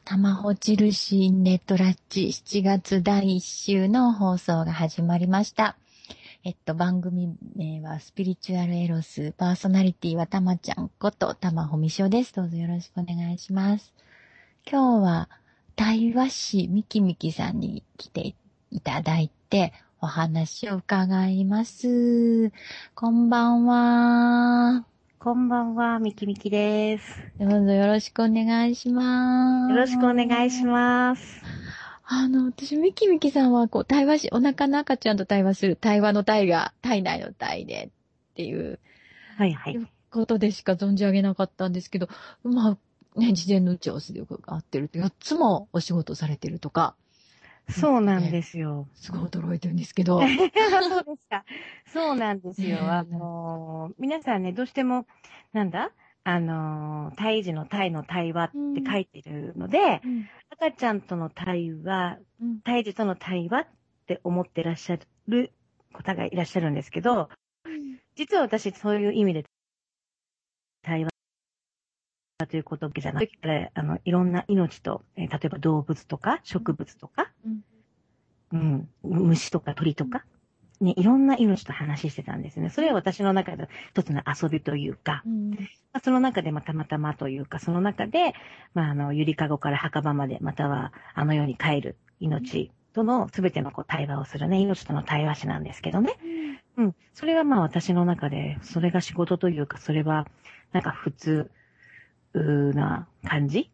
玉穂印ネットラッチ7月第1週の放送が始まりました。番組名はスピリチュアルエロス、パーソナリティはたまちゃんこと玉穂美翔です。どうぞよろしくお願いします。今日は対話師ミキミキさんに来ていただいてお話を伺います。こんばんは。 こんばんは、みきみきです。 どうぞよろしくお願いします。 よろしくお願いします。 私、ミキミキさんは、対話し、お腹の赤ちゃんと対話する、対話の対が、体内の体で、っていう、 はいはい。 ことでしか存じ上げなかったんですけど、まあ、ね、事前の打ち合わせでよく合ってるって、4つもお仕事されてるとか、 そうなんですよ。 すごい驚いてるんですけど。 そうですか。そうなんですよ。皆さんね、どうしても、胎児の胎の対話って書いてるので、赤ちゃんとの対話、胎児との対話って思ってらっしゃる方がいらっしゃるんですけど、実は私そういう意味で対話ということじゃなくて、いろんな命と、例えば動物とか植物とか、虫とか鳥とか、ね、いろんな命と話してたんですね。それは私の中で一つの遊びというか、その中でたまたまというか、その中で、ゆりかごから墓場まで、またはあの世に帰る命との全ての対話をするね、命との対話師なんですけどね。それは私の中で、それが仕事というか、それは普通な感じ。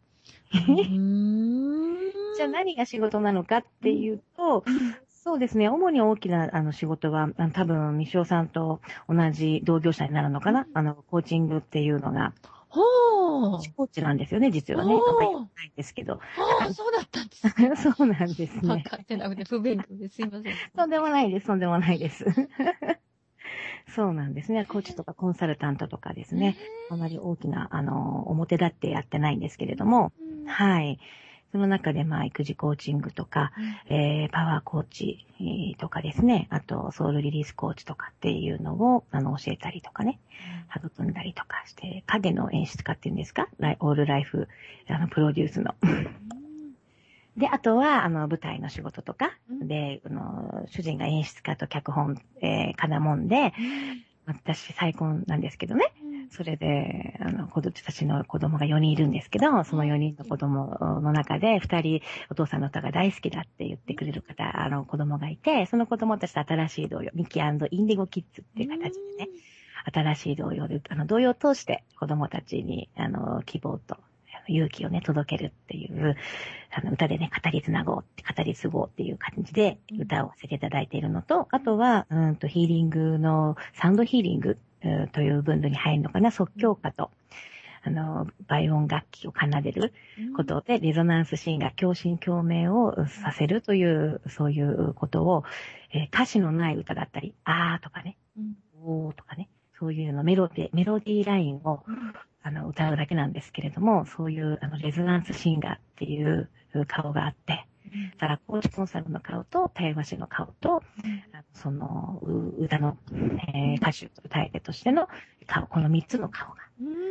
じゃあ何が仕事なのかっていうと、そうですね。主に大きな仕事は、多分、西尾さんと同じ同業者になるのかな。コーチングっていうのが、コーチなんですよね、実はね。あんまりないんですけど。 そうだったんですね。 そうなんですね。 分かってなくて不勉強ですいません。 とんでもないです、とんでもないです。そうなんですね。コーチとかコンサルタントとかですね。あまり大きな、表立ってやってないんですけれども、はい。その中で、育児コーチングとか、パワーコーチとかですね、あと、ソウルリリースコーチとかっていうのを、教えたりとかね、育んだりとかして、影の演出家っていうんですか、オールライフ、プロデュースの。で、あとは、舞台の仕事とか、で、主人が演出家と脚本、家なもんで、私、再婚なんですけどね。それで、私の子供が4人いるんですけど、その4人の子供の中で、2人、お父さんの歌が大好きだって言ってくれる方、子供がいて、その子供たちと新しい童謡、ミキ&インディゴキッズっていう形でね、新しい童謡で、童謡を通して子供たちに、希望と、勇気をね、届けるっていう、歌でね、語り継ごうっていう感じで歌をさせていただいているのと、あとは、ヒーリングの、サウンドヒーリングという分類に入るのかな、即興歌と、倍音楽器を奏でることで、レゾナンスシーンが共振共鳴をさせるという、そういうことを、歌詞のない歌だったり、あーとかね、おーとかね、そういうのメロディーラインを、歌うだけなんですけれども、そういうレゾナンスシンガーっていう顔があって、だからコーチコンサルの顔と対話師の顔と、その歌の、歌手、歌い手としての顔、この3つの顔が、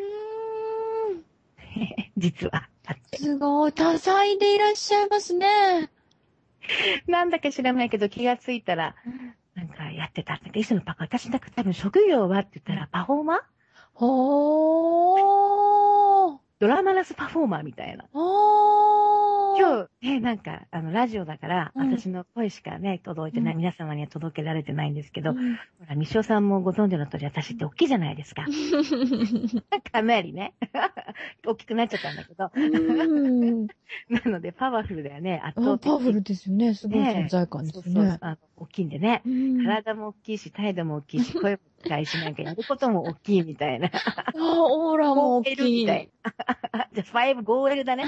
実はあって。 すごい、多彩でいらっしゃいますね。 なんだか知らないけど気がついたら、やってたんだけど、私多分職業はって言ったらパフォーマードラマラスパフォーマーみたいな。今日、ラジオだから、私の声しかね、届いてない、皆様には届けられてないんですけど、ほら、西尾さんもご存知の通り、私って大きいじゃないですか。かなりね、大きくなっちゃったんだけど。なので、パワフルだよね、圧倒的。 パワフルですよね、すごい存在感ですね。 大きいんでね、体も大きいし、態度も大きいし、声も大きいし、やることも大きいみたいな。 オーラも大きい。 じゃあ、5L だね。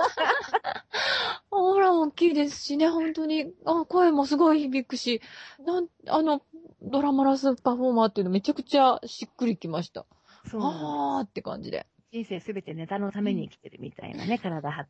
オーラも大きいですしね、本当に、声もすごい響くし、ドラマラスパフォーマーっていうのめちゃくちゃしっくりきました。ーって感じで。 人生すべてネタのために生きてるみたいなね、体張って。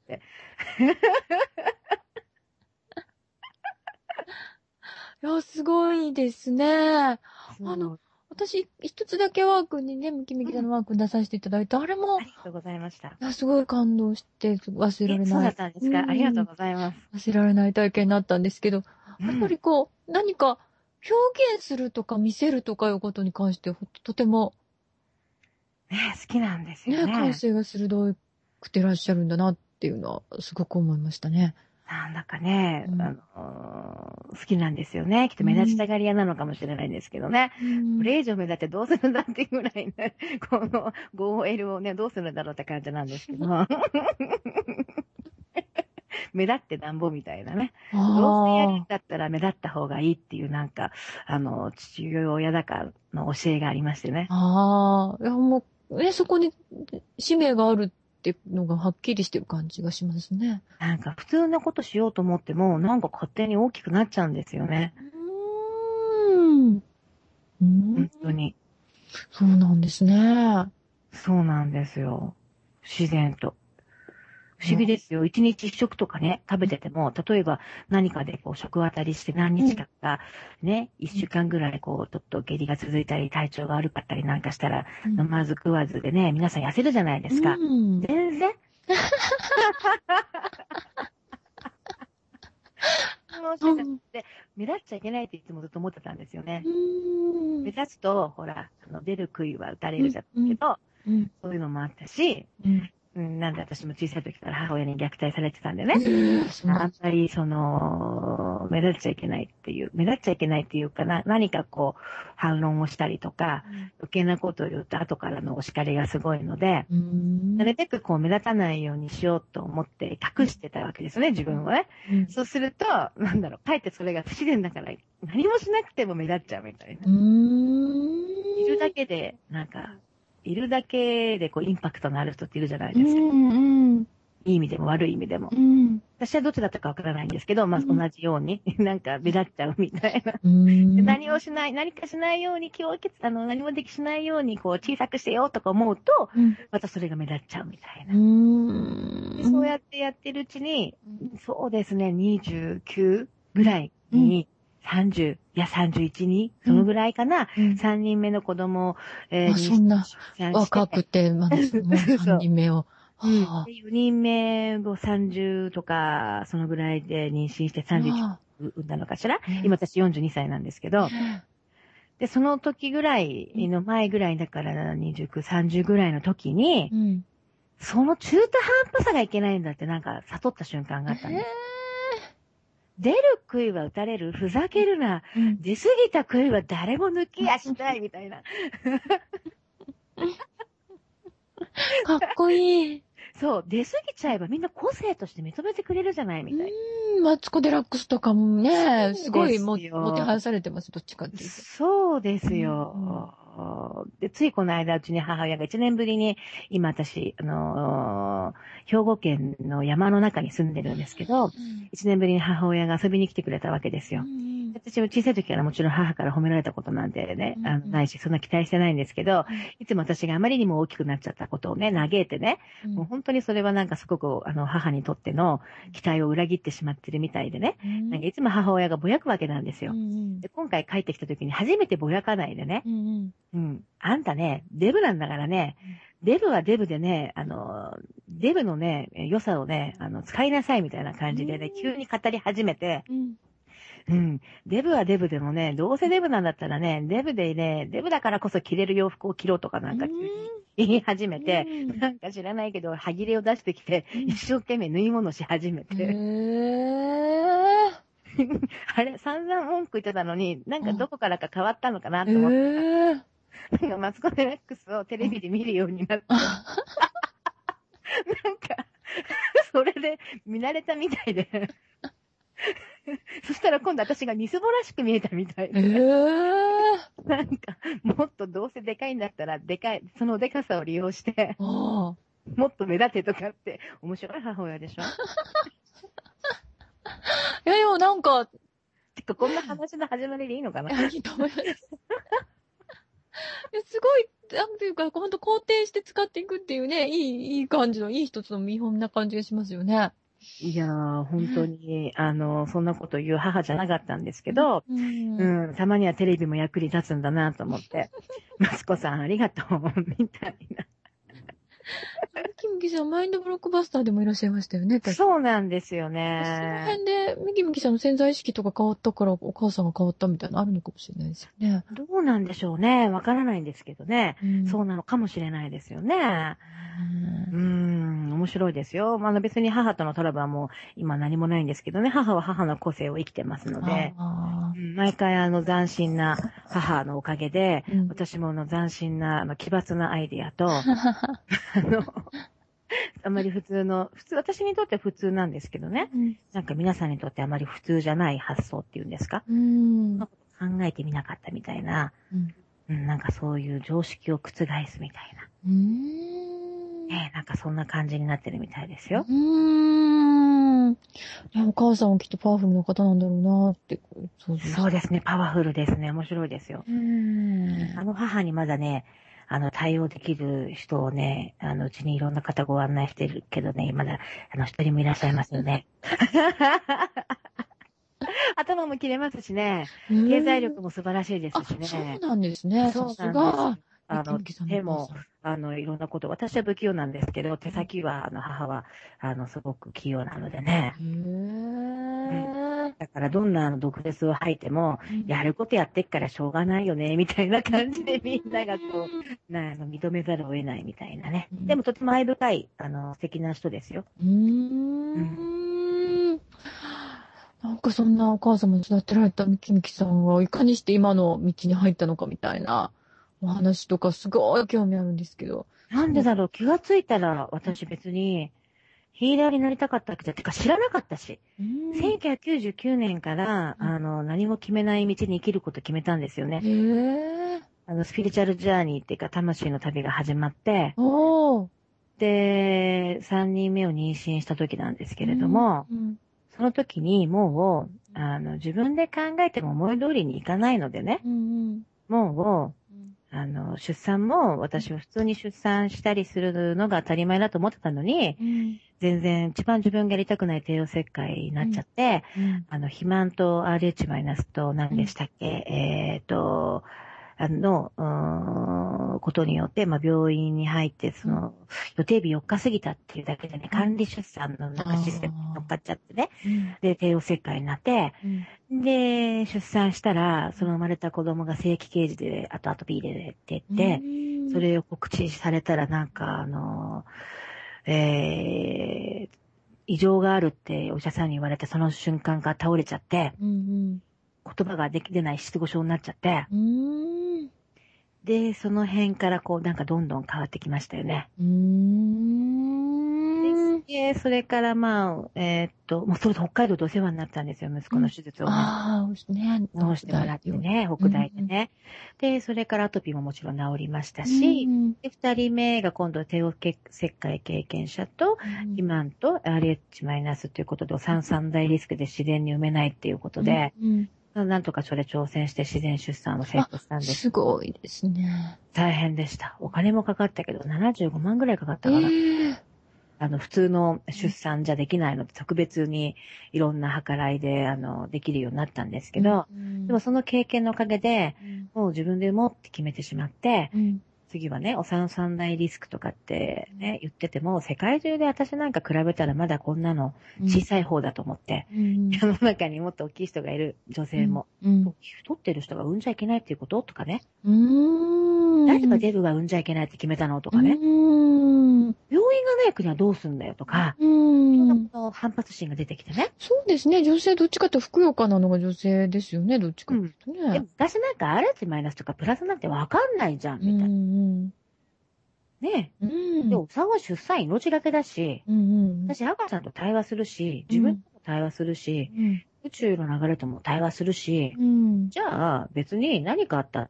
いや、すごいですね。 私、一つだけワークにね、ムキムキのワークに出させていただいて、あれも、 ありがとうございました。 いやすごい感動して、忘れられそうだっない。 たんですか？ありがとうございます。 忘れられない体験になったんですけど、やっぱうん。 りこう、何か表現するとか見せるとかいうことに関して、とてもね、好きなんですよね、感ね。 性が鋭くてらっしゃるんだなっていうのは、すごく思いましたね。 なんだかね、 うん。 好きなんですよね。きっと目立ちたがり屋なのかもしれないんですけどね。 うん。 これ以上目立ってどうするんだっていうぐらいね、この 5L をね、どうするんだろうって感じなんですけど。目立ってなんぼみたいなね。どうせやるんあだったら目立った方がいいっていうなんか、父親だからの教えがありましてね。 あ、ああ、いやもう、そこに使命があるっていうのがはっきりしてる感じがしますね。 なんか普通のことしようと思っても、なんか勝手に大きくなっちゃうんですよね。 うーん。うーん。 本当に。 そうなんですね。 そうなんですよ。自然と。不思議あですよ。一日一食とかね、食べてても、例えば何かでこう食当たりして何日間か、ね、一週間ぐらいこう、ちょっと下痢が続いたり、体調が悪かったりなんかしたら、 うん。 飲まず食わずでね、皆さん痩せるじゃないでうすか。 ん。 全然、もしてなくうん。 て、目立っちゃいけないっていつもずっと思ってたんですよね。 うん。 目立つと、ほら、出る杭は打たれうん。 るじゃないうん。 けど、 うん。 そういうのもあったし、 うん。 なんで私も小さい時から母親に虐待されてたんでね。 そうなんです。 あんまり、目立っちゃいけないっていう、目立っちゃいけないっていうかな、何かこう、反論をしたりとか、余計なことを言うと後からのお叱りがすごいので、 うーん。 なるべくこう目立たないようにしようと思って隠してたわけですね、自分をね。 うん。 そうすると、なんだろう、かえってそれが不自然だから、何もしなくても目立っちゃうみたいな。 うーいるだん。 けで、なんか、いるだけでこうインパクトのある人っているじゃないうですか。 ん。うん。 いい意味でも悪い意味でも。 うん。 私はどっちだったかわからないんですけど、まあ同うん。 じように、なんか目立っちゃうみたいな。 うーでん。 何かしないように気をつけ、何もできしないようにこう小さくしてよとか思うと、 うん。 またそれが目立っちゃうみたいな。 うーでそうん。 やってやってるうちに、そうですね、29ぐらいうん。 に、30、いや31に、 うん。 そのぐらいかな、 うん。 3人目の子供を、 あ、 妊娠、 そんな出産して、 若くて、まだ、もう3 そう。 人目を。 うん。 はで、4人目を30とか、そのぐらいで妊娠してあ。 31 ああ。 産んだのかしら。今ね私42歳なんですけど、 ねで、その時ぐらいえ。 の前ぐらいだから29、30ぐらいの時に、 うん。 その中途半端さがいけないんだってなんか悟った瞬間があったんです。出る杭は打たれる、ふざけるな、 うん。 出過ぎた杭は誰も抜きやしないみたいな。 かっこいい。 そう、出過ぎちゃえばみんな個性として認めてくれるじゃないみたいマツコ・デラックスとかもな。 ね、 そうですすごいもてはやよ。 されてます、どっちかっていうと。 そうですうん。 よ。で、ついこの間、うちに母親が1年ぶりに、今私、兵庫県の山の中に住んでるんですけど、 うん。 1年ぶりに母親が遊びに来てくれたわけですうよ。 ん。 私も小さい時からもちろん母から褒められたことなんてね、 うん。 ないし、そんな期待してないんですけど、 うん。 いつも私があまりにも大きくなっちゃったことをね、嘆いてね、もう本当にそれはなんかすごく、母にとっての期待を裏切ってしまってるみたいでね、 うん。 なんかいつも母親がぼやくわけなんですうよ。 ん。 で、今回帰ってきた時に初めてぼやかないでね、 うん。 うん、あんたね、デブなんだからね、デブはデブでね、デブのね、良さをね、使いなさいみたいな感じでね、急に語り始めて、 うん。 うん。デブはデブでもね、どうせデブなんだったらね、デブでね、デブだからこそ着れる洋服を着ろとかなんか急に言い始めて、なんか知らないけど、歯切れを出してきて、一生懸命縫い物し始めへて、 え。 あれ、散々文句言ってたのに、なんかどこからか変わったのかなへと思って、 え。 なんかマツコ・デラックスをテレビで見るようになって、なんか、それで見慣れたみたいで、そしたら今度私がみすぼらしく見えたみたいへで、 え。 なんか、もっとどうせでかいんだったら、でかい、そのでかさを利用して、 ああ。 もっと目立てとかって、面白い母親でしょ？ いや、でもなんか、 てか、こんな話の始まりでいいのかな？ いいと思います。いやすごい、なんていうか、ほんと肯定して使っていくっていうね、いい感じの、いい一つの見本な感じがしますよね。 いやー、本当に、そんなこと言う母じゃなかったんですけど、たまにはテレビも役に立つんだなと思って、マツコさんありがとう、みたいな。 ミキミキさん、マインドブロックバスターでもいらっしゃいましたよね、確か。 そうなんですよそのね。 辺で、ミキミキさんの潜在意識とか変わったから、お母さんが変わったみたいなのあるのかもしれないですよね。 どうなんでしょうね。わからないんですけどね。 うん。 そうなのかもしれないですよね。面白いですよ。別に母とのトラブルはもう今何もないんですけどね。母は母の個性を生きてますので、 ああ。 毎回斬新な母のおかげで、 うん。 私も斬新な奇抜なアイディアと、の、あまり私にとっては普通なんですけどね。 うん。 なんか皆さんにとってあまり普通じゃない発想っていうんですか。 うん。 そんなこと考えてみなかったみたいな、なんかそういう常識を覆すみたいな。なんかそんな感じになってるみたいですよ。 お母さんはきっとパワフルな方なんだろうなって、 そうですね。パワフルですね。面白いですよ。母にまだね、対応できる人をね、うちにいろんな方ご案内してるけどね、まだ、一人もいらっしゃいますよね。頭も切れますしね。経済力も素晴らしいですしね。 そうなんですね。さすそうなんです。 が。 手も、いろんなこと、私は不器用なんですけど、手先は、母は、すごく器用なのでね。だから、どんな毒舌を吐いても、やることやってっからしょうがないよね、みたいな感じでみんながこう、認めざるを得ないみたいなね。でも、とても愛深い、素敵な人ですよ。 なんかそんなお母様に育てられたミキミキさんはいかにして今の道に入ったのかみたいなお話とかすごい興味あるんですけど。 なんでだろう、気がついたら、私別に、ヒーラーになりたかったわけじゃ、てか知らなかったし。1999年から、何も決めない道に生きることを決めたんですよね。スピリチュアルジャーニーっていうか、魂の旅が始まって、で、3人目を妊娠した時なんですけれども、その時にもう、自分で考えても思い通りにいかないのでね、もう、出産も私は普通に出産したりするのが当たり前だと思ってたのに、全然一番自分がやりたくない帝王切開になっちゃって、肥満と RH- と何でしたっけ、ことによって、病院に入って、予定日4日過ぎたっていうだけでね、管理出産のなんかシステムに乗っかっちゃってね、で、帝王切開になって、で、出産したら、その生まれた子供が正規刑事で、あとアトピーでって言って、それを告知されたらなんか、異常があるってお医者さんに言われて、その瞬間から倒れちゃって、言葉が出ない失語症になっちゃって、で、その辺からこうなんかどんどん変わってきましたよね。で、それからもうそれで北海道でお世話になったんですよ、息子の手術をね。治してもらってね、北大でね。で、それからアトピーももちろん治りましたし、で、二人目が今度帝王切開経験者と、肥満と RH- ということで、三大リスクで自然に産めないっていうことで、なんとかそれ挑戦して自然出産を成功したんです。 すごいですね。 大変でした。お金もかかったけど、75万ぐらいかかったかな。普通の出産じゃできないので、特別にいろんな計らいで、できるようになったんですけど、でもその経験のおかげで、もう自分で産もうって決めてしまって、次はね、三大リスクとかってね、言ってても、世界中で私なんか比べたらまだこんなの小さい方だと思って、世の中にもっと大きい人がいる女性も、太ってる人が産んじゃいけないっていうこととかね、誰がデブが産んじゃいけないって決めたのとかね、病院がない国はどうすんだよとか、そんなこと反発心が出てきてね。 そうですね。女性どっちかとふくよかなのが女性ですよね。どっちかとね。 でも私なんかRH- とかプラスなんてわかんないじゃん、みたいな。ねえ。で、お産は出産命がけだし、私赤ちゃんと対話するし、自分とも対話するし、宇宙の流れとも対話するし、じゃあ別に何かあったって、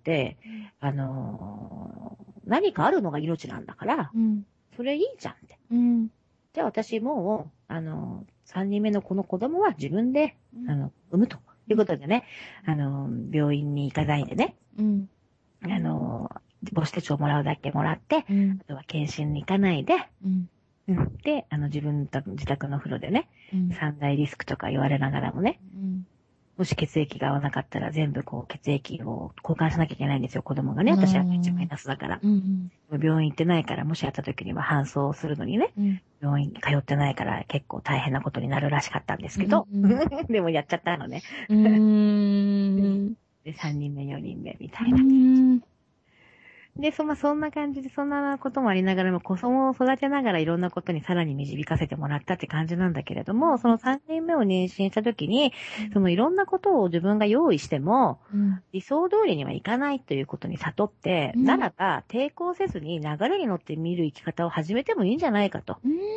何かあるのが命なんだから、それいいじゃんって。じゃあ私もう、3人目のこの子供は自分で、産むということでね、病院に行かないでね、母子手帳もらうだけもらって、あとは検診に行かないで、 で、自宅の風呂でね、 うん三大リスクとか言われながらもね、 うんもし血液が合わなかったら全部こう血液を交換しなきゃいけないんですよ、子供がね。私は1マイナスだから。 うん病院行ってないから、もし会った時には搬送するのにね、 うん病院通ってないから結構大変なことになるらしかったんですけど、でもやっちゃったのね。 うん。 で、3人目、4人目みたういな。 ん。 で、そんな感じで、そんなこともありながらも、子供を育てながらいろんなことにさらに導かせてもらったって感じなんだけれども、その3人目を妊娠した時に、そのいろんなことを自分が用意しても、理想通りにはいかないということに悟って、ならば抵抗せずに流れに乗って見る生き方を始めてもいいんじゃないかと。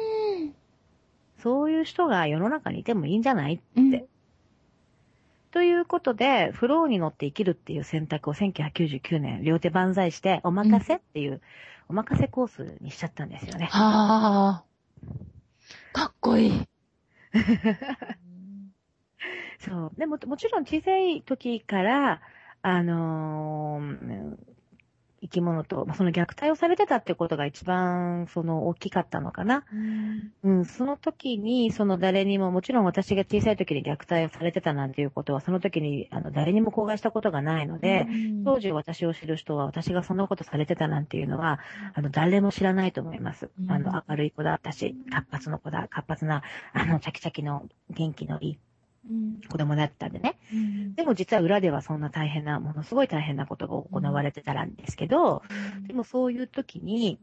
そういう人が世の中にいてもいいんじゃないって。ということで、フローに乗って生きるっていう選択を1999年、両手万歳して、お任せっていう、お任せコースにしちゃったんですよね。 はあ。かっこいい。 そう。でも、もちろん小さい時から、生き物と、その虐待をされてたってことが一番、大きかったのかな。その時に、誰にも、もちろん私が小さい時に虐待をされてたなんていうことは、その時に、誰にも口外したことがないので、当時私を知る人は、私がそんなことされてたなんていうのは、誰も知らないと思います。明るい子だったし、活発な、チャキチャキの元気のいい子供だったんでね。でも実は裏ではそんなものすごい大変なことが行われてたんですけど、でもそういう時に、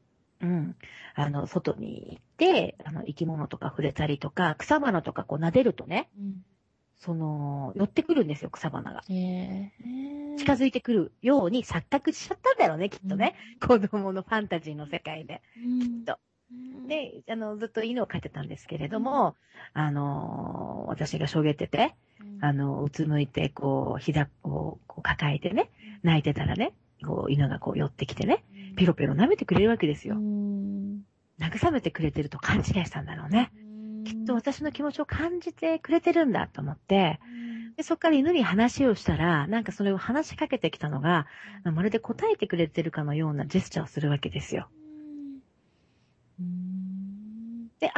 外に行って、生き物とか触れたりとか、草花とかこう撫でるとね、寄ってくるんですよ、草花が。近づいてくるように錯覚しちゃったんだろうね、きっとね。子供のファンタジーの世界で。きっと。で、ずっと犬を飼ってたんですけれども、私がしょげてて、うつむいて、膝を抱えてね、泣いてたらね、犬が寄ってきてね、ペロペロ舐めてくれるわけですよ。慰めてくれてると勘違いしたんだろうね。きっと私の気持ちを感じてくれてるんだと思って、で、そっから犬に話をしたら、なんかそれを話しかけてきたのが、まるで答えてくれてるかのようなジェスチャーをするわけですよ。で、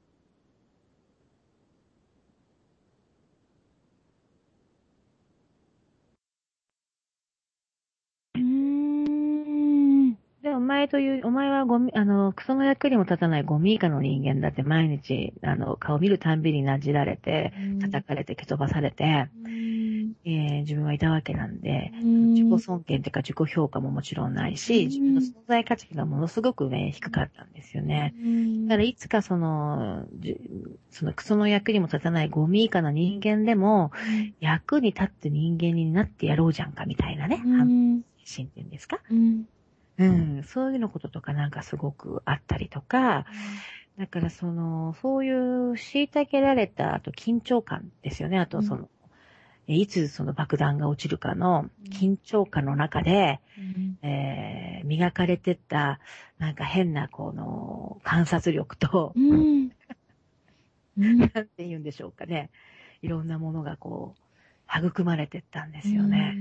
で、お前はクソの役にも立たないゴミ以下の人間だって毎日、顔見るたんびになじられて、叩かれて、蹴飛ばされて、自分はいたわけなんで、自己尊敬っていうか自己評価ももちろんないし、自分の存在価値がものすごくね、低かったんですよね。だからいつかクソの役にも立たないゴミ以下の人間でも、役に立って人間になってやろうじゃんか、みたいなね、精神っていうんですか。そういうのこととかなんかすごくあったりとか、だからそういう虐げられた緊張感ですよね。あといつ爆弾が落ちるかの緊張感の中で、磨かれてったなんか変な観察力と、なんて言うんでしょうかね。いろんなものが育まれてったんですよね。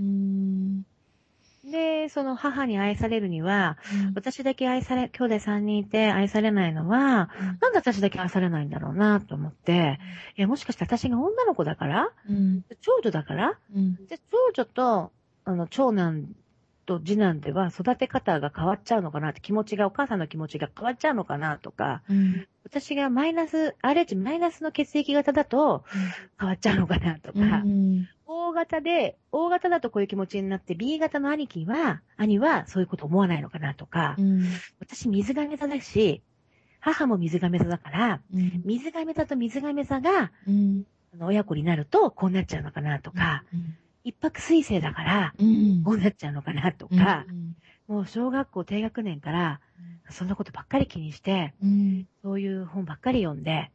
で、母に愛されるには、私だけ兄弟3人いて愛されないのは、なんで私だけ愛されないんだろうなと思って、もしかして私が女の子だから、長女だから、で長女と、長男と次男では育て方が変わっちゃうのかなってお母さんの気持ちが変わっちゃうのかなとか、私がRH マイナスの血液型だと変わっちゃうのかなとか、大型だとこういう気持ちになって、B 型の兄はそういうこと思わないのかなとか、私水亀座だし、母も水亀座だから、水亀座と水亀座が、親子になるとこうなっちゃうのかなとか、一泊水星だから、こうなっちゃうのかなとか、もう小学校低学年から、そんなことばっかり気にして、そういう本ばっかり読んで、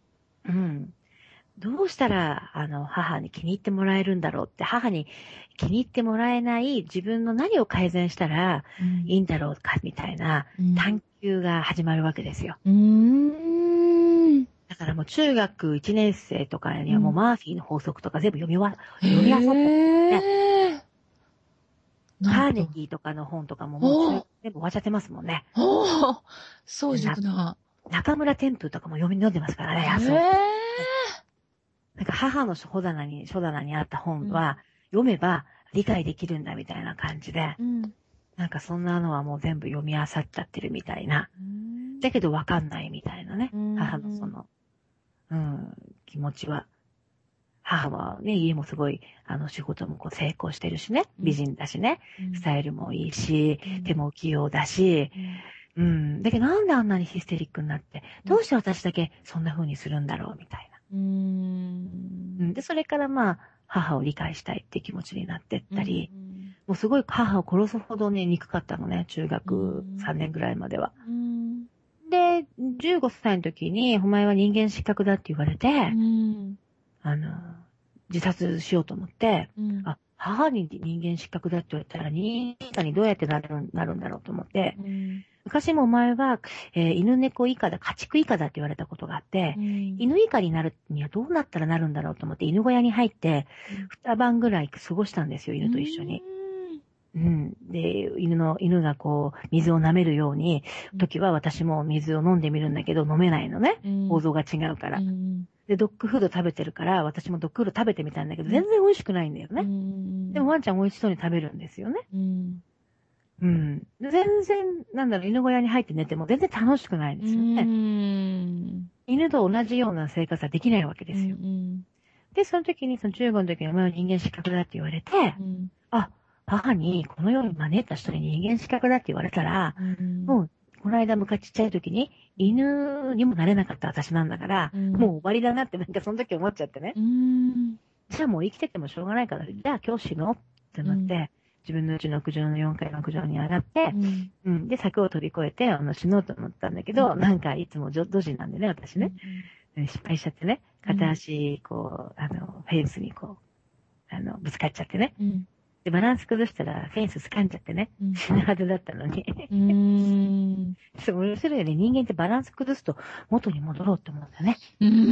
どうしたら、母に気に入ってもらえるんだろうって、母に気に入ってもらえない自分の何を改善したらいいんだろうか、みたいな探求が始まるわけですよ。だからもう中学1年生とかにはもうマーフィーの法則とか全部読み漁って、カーネギーとかの本とかももう全部終わっちゃってますもんね。 早熟な。 中村天風とかも読んでますからね。なんか母の書棚にあった本は、読めば理解できるんだみたいな感じで、なんかそんなのはもう全部読み漁っちゃってるみたいな。だけどわかんないみたいなね。母のその、気持ちは。母はね、家もすごい、仕事もこう成功してるしね。美人だしね。スタイルもいいし、手も器用だし、だけどなんであんなにヒステリックになって、どうして私だけそんな風にするんだろうみたいな。で、それからまあ、母を理解したいって気持ちになってったり、もうすごい母を殺すほどね、憎かったのね、中学3年ぐらいまでは。で、15歳の時に、お前は人間失格だって言われて、自殺しようと思って、母に人間失格だって言われたら、人間にどうやってなるんだろうと思って、昔もお前は、犬猫以下だ、家畜以下だって言われたことがあって、犬以下になるにはどうなったらなるんだろうと思って、犬小屋に入って、2晩ぐらい過ごしたんですよ、犬と一緒に。で、犬がこう、水を舐めるように、時は私も水を飲んでみるんだけど、飲めないのね。構造が違うから。で、ドッグフード食べてるから、私もドッグフード食べてみたんだけど、全然美味しくないんだよね。でもワンちゃん美味しそうに食べるんですよね。全然、犬小屋に入って寝ても全然楽しくないんですよね。犬と同じような生活はできないわけですよ。で、その時に、その中学の時にお前は人間失格だって言われて、母にこの世に招いた人に人間失格だって言われたら、もう、この間ちっちゃい時に、犬にもなれなかった私なんだから、もう終わりだなってなんかその時思っちゃってね。じゃあもう生きててもしょうがないから、じゃあ今日死のうってなって、自分のうちの屋上の4階の屋上に上がって、で、柵を飛び越えて、死のうと思ったんだけど、なんかいつもドジなんでね、私ね。失敗しちゃってね、片足、こう、フェンスにこう、ぶつかっちゃってね。で、バランス崩したらフェンス掴んじゃってね、死ぬはずだったのに。そう、面白いよね。人間ってバランス崩すと元に戻ろうって思うんだよね。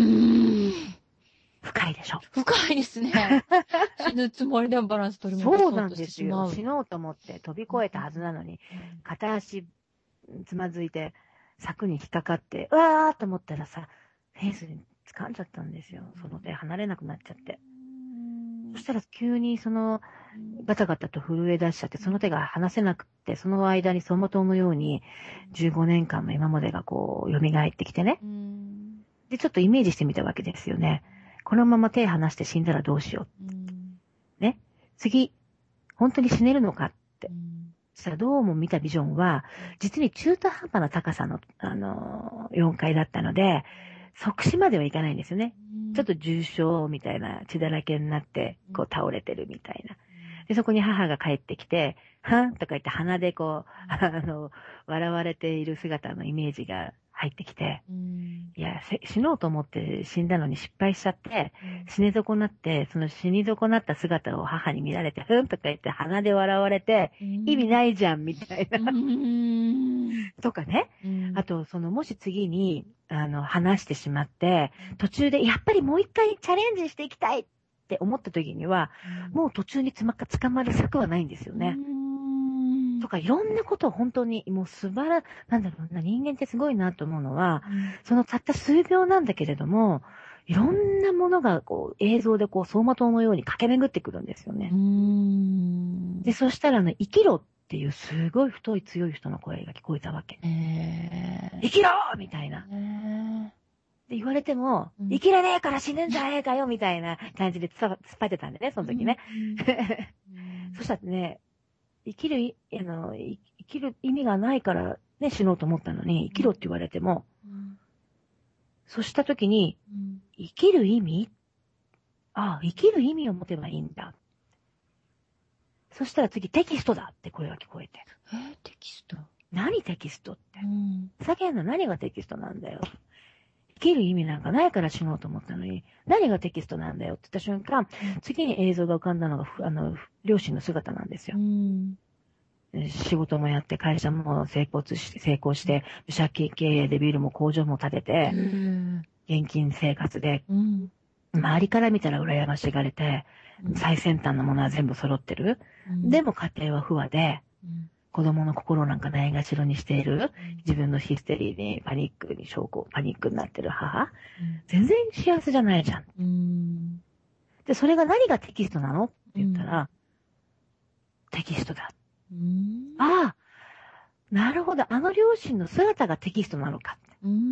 深いでしょ。 深いですね。死ぬつもりでもバランス取り戻そうとしてしまう。 そうなんですよ。死のうと思って飛び越えたはずなのに、片足つまずいて、柵に引っかかって、うわーと思ったらさ、フェンスに掴んじゃったんですよ。その手離れなくなっちゃって。そしたら急にガタガタと震え出しちゃって、その手が離せなくって、その間に走馬灯のように15年間の今までがこう蘇ってきてね。で、ちょっとイメージしてみたわけですよね。このまま手離して死んだらどうしよう。ね。次、本当に死ねるのかって。そしたらどうも見たビジョンは、実に中途半端な高さの、4階だったので、即死まではいかないんですよね。ちょっと重傷みたいな血だらけになって、こう倒れてるみたいな。で、そこに母が帰ってきて、はんとか言って鼻でこう、笑われている姿のイメージが入ってきて、いや、死のうと思って死んだのに失敗しちゃって、死に損なって、その死に損なった姿を母に見られて、ふんとか言って鼻で笑われて、意味ないじゃん、みたいな。とかね。あと、もし次に、話してしまって、途中で、やっぱりもう一回チャレンジしていきたいって思った時には、もう途中に捕まる策はないんですよね。とか、いろんなことを本当に、もうなんだろうな、人間ってすごいなと思うのは、たった数秒なんだけれども、いろんなものがこう、映像でこう、走馬灯のように駆け巡ってくるんですよね。で、そしたら生きろっていうすごい太い強い人の声が聞こえたわけ。生きろみたいな。で言われても、生きれねえから死ぬんじゃねえかよみたいな感じで突っ張ってたんでね、その時ね。そしたらね、生きる意味がないからね、死のうと思ったのに、生きろって言われても、そうした時に、生きる意味生きる意味を持てばいいんだ。そしたら次、テキストだって声が聞こえて。 テキスト？ 何テキストって。叫んだ何がテキストなんだよ。生きる意味なんかないから死のうと思ったのに、何がテキストなんだよって言った瞬間、次に映像が浮かんだのが、両親の姿なんですよ。仕事もやって、会社も成功して、借金経営でビルも工場も建てて、現金生活で、周りから見たら羨ましがれて、最先端のものは全部揃ってる。でも家庭は不和で、 子供の心なんかないがしろにしている、自分のヒステリーにパニックになってる母、全然幸せじゃないじゃん。で、それが何がテキストなのって言ったら、テキストだ。ああ、なるほど。あの両親の姿がテキストなのか。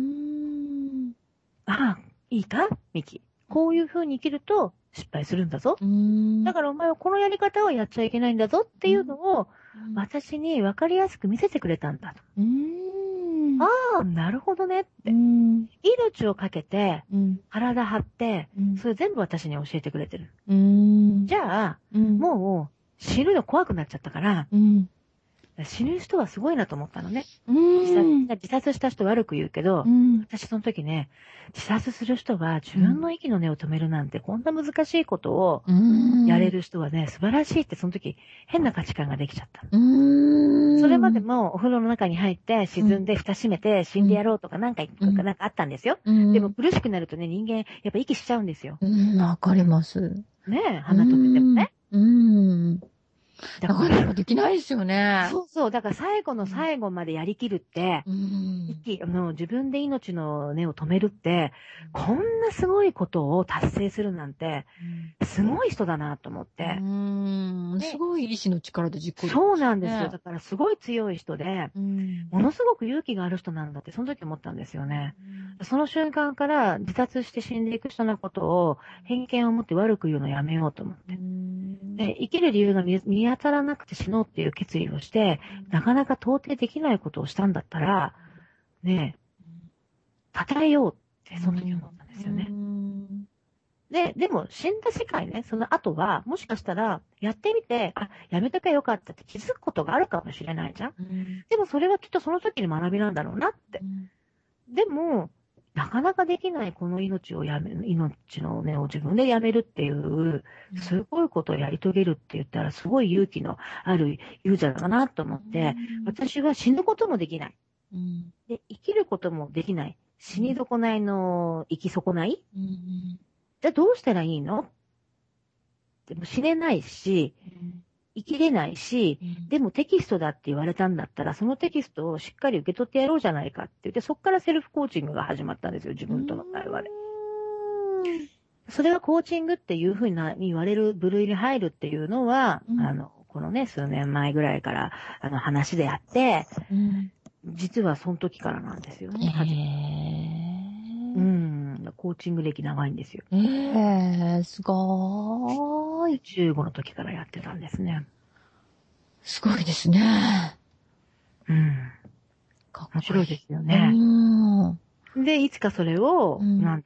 ああ、いいかミキ。こういう風に生きると失敗するんだぞ。だからお前はこのやり方をやっちゃいけないんだぞっていうのを、私に分かりやすく見せてくれたんだと。ああ、なるほどねって。命をかけて、体張って、それ全部私に教えてくれてる。じゃあ、もう死ぬの怖くなっちゃったから、死ぬ人はすごいなと思ったのね。自殺した人悪く言うけど、私その時ね、自殺する人は自分の息の根を止めるなんて、こんな難しいことをやれる人はね、素晴らしいってその時変な価値観ができちゃった。それまでもお風呂の中に入って沈んで蓋閉めて死んでやろうとかなんかあったんですよ。でも苦しくなるとね、人間やっぱ息しちゃうんですよ。 わかります。 ねえ、鼻止めてもね。 だからできないですよね。 そうそう。だから最後の最後までやりきるって、自分で命の根を止めるって、こんなすごいことを達成するなんて、すごい人だなと思って。 すごい意志の力で実行できる。 そうなんですよ。だからすごい強い人で、ものすごく勇気がある人なんだって、その時思ったんですよね。その瞬間から自殺して死んでいく人のことを偏見を持って悪く言うのやめようと思って。で、生きる理由が見当たらなくて死のうっていう決意をして、なかなか到底できないことをしたんだったら、ねえ、称えようってその時思ったんですよね。でも死んだ世界ね、その後は、もしかしたら、やってみて、やめとけばよかったって気づくことがあるかもしれないじゃん。でもそれはきっとその時に学びなんだろうなって。でも、なかなかできないこの命の根を自分でやめるっていう、すごいことをやり遂げるって言ったら、すごい勇気のある勇者だなと思って、私は死ぬこともできない。で、生きることもできない。死に損ないの生き損ない、じゃあどうしたらいいの？でも死ねないし、生きれないし、でもテキストだって言われたんだったら、そのテキストをしっかり受け取ってやろうじゃないかって言って、そこからセルフコーチングが始まったんですよ、自分との対話で。それがコーチングっていうふうに言われる部類に入るっていうのは、このね、数年前ぐらいから、話であって、実はその時からなんですよね。コーチング歴長いんですよ。 すごーい。 15の時からやってたんですね。 すごいですね。 面白いですよね。で、いつかそれを、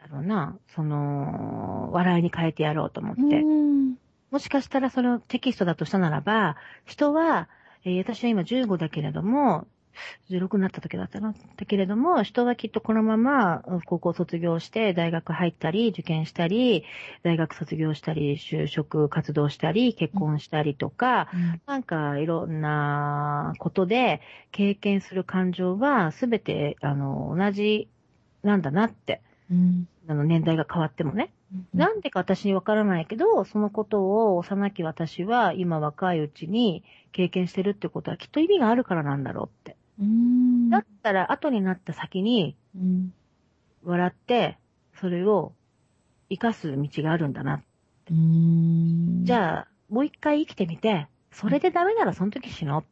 笑いに変えてやろうと思って。もしかしたらそのテキストだとしたならば、人は、私は今15だけれども、16になった時だったけれども、人はきっとこのまま高校卒業して大学入ったり、受験したり、大学卒業したり、就職活動したり、結婚したりとか、なんかいろんなことで経験する感情はすべて同じなんだなって。年代が変わってもね。なんでか私にわからないけど、そのことを幼き私は今若いうちに経験してるってことはきっと意味があるからなんだろうって。だったら後になった先に、笑って、それを生かす道があるんだなって。じゃあ、もう一回生きてみて、それでダメならその時死のうって。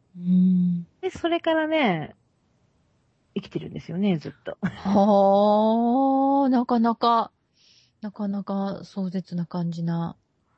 で、それからね、生きてるんですよね、ずっと。 はあ、なかなか壮絶な感じな。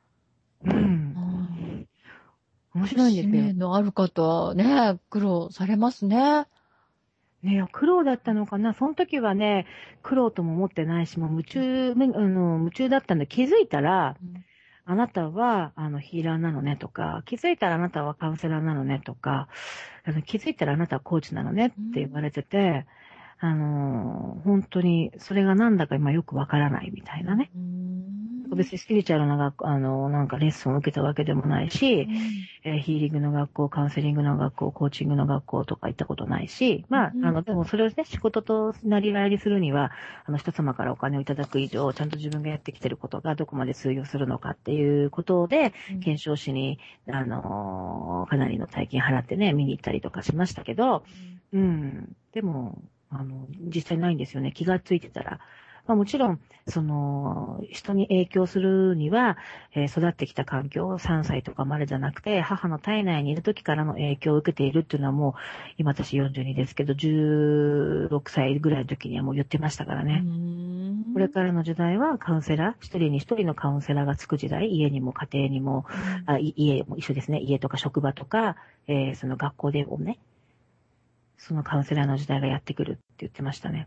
面白いんですよ。 使命のある方はね、苦労されますね。 ね、苦労だったのかな。その時はね、苦労とも思ってないし、もう夢中だったんで、気づいたら、あなたは、ヒーラーなのねとか、気づいたらあなたはカウンセラーなのねとか、気づいたらあなたはコーチなのねって言われてて、本当に、それがなんだか今よくわからないみたいなね。 別にスピリチュアルななんかレッスンを受けたわけでもないし、ヒーリングの学校、カウンセリングの学校、コーチングの学校とか行ったことないし、でもそれをね、仕事となりわいにするには、人様からお金をいただく以上、ちゃんと自分がやってきてることがどこまで通用するのかっていうことで、検証しに、かなりの大金払ってね、見に行ったりとかしましたけど、でも、実際ないんですよね。気がついてたら。もちろん、人に影響するには、育ってきた環境、3歳とかまでじゃなくて、母の体内にいる時からの影響を受けているっていうのはもう、今私42ですけど、16歳ぐらいの時にはもう言ってましたからね。これからの時代はカウンセラー、一人に一人のカウンセラーがつく時代、家にも家庭にも、家も一緒ですね、家とか職場とか、その学校でもね、そのカウンセラーの時代がやってくるって言ってましたね。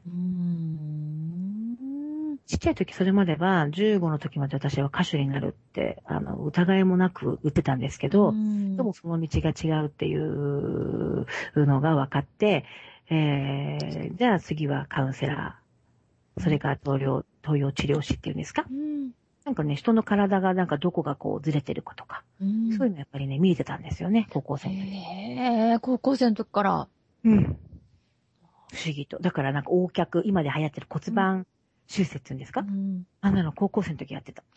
ちっちゃい時、それまでは、15の時まで私は歌手になるって、疑いもなく言ってたんですけど、でもその道が違うっていうのが分かって、じゃあ次はカウンセラー、それから東洋治療師っていうんですか、なんかね、人の体がなんかどこがこうずれてるかとか、そういうのやっぱりね、見えてたんですよね、高校生の時。 高校生の時から。 不思議と。だからなんか横脚、今で流行ってる骨盤手術っていうんですか、あんなの高校生の時やってた。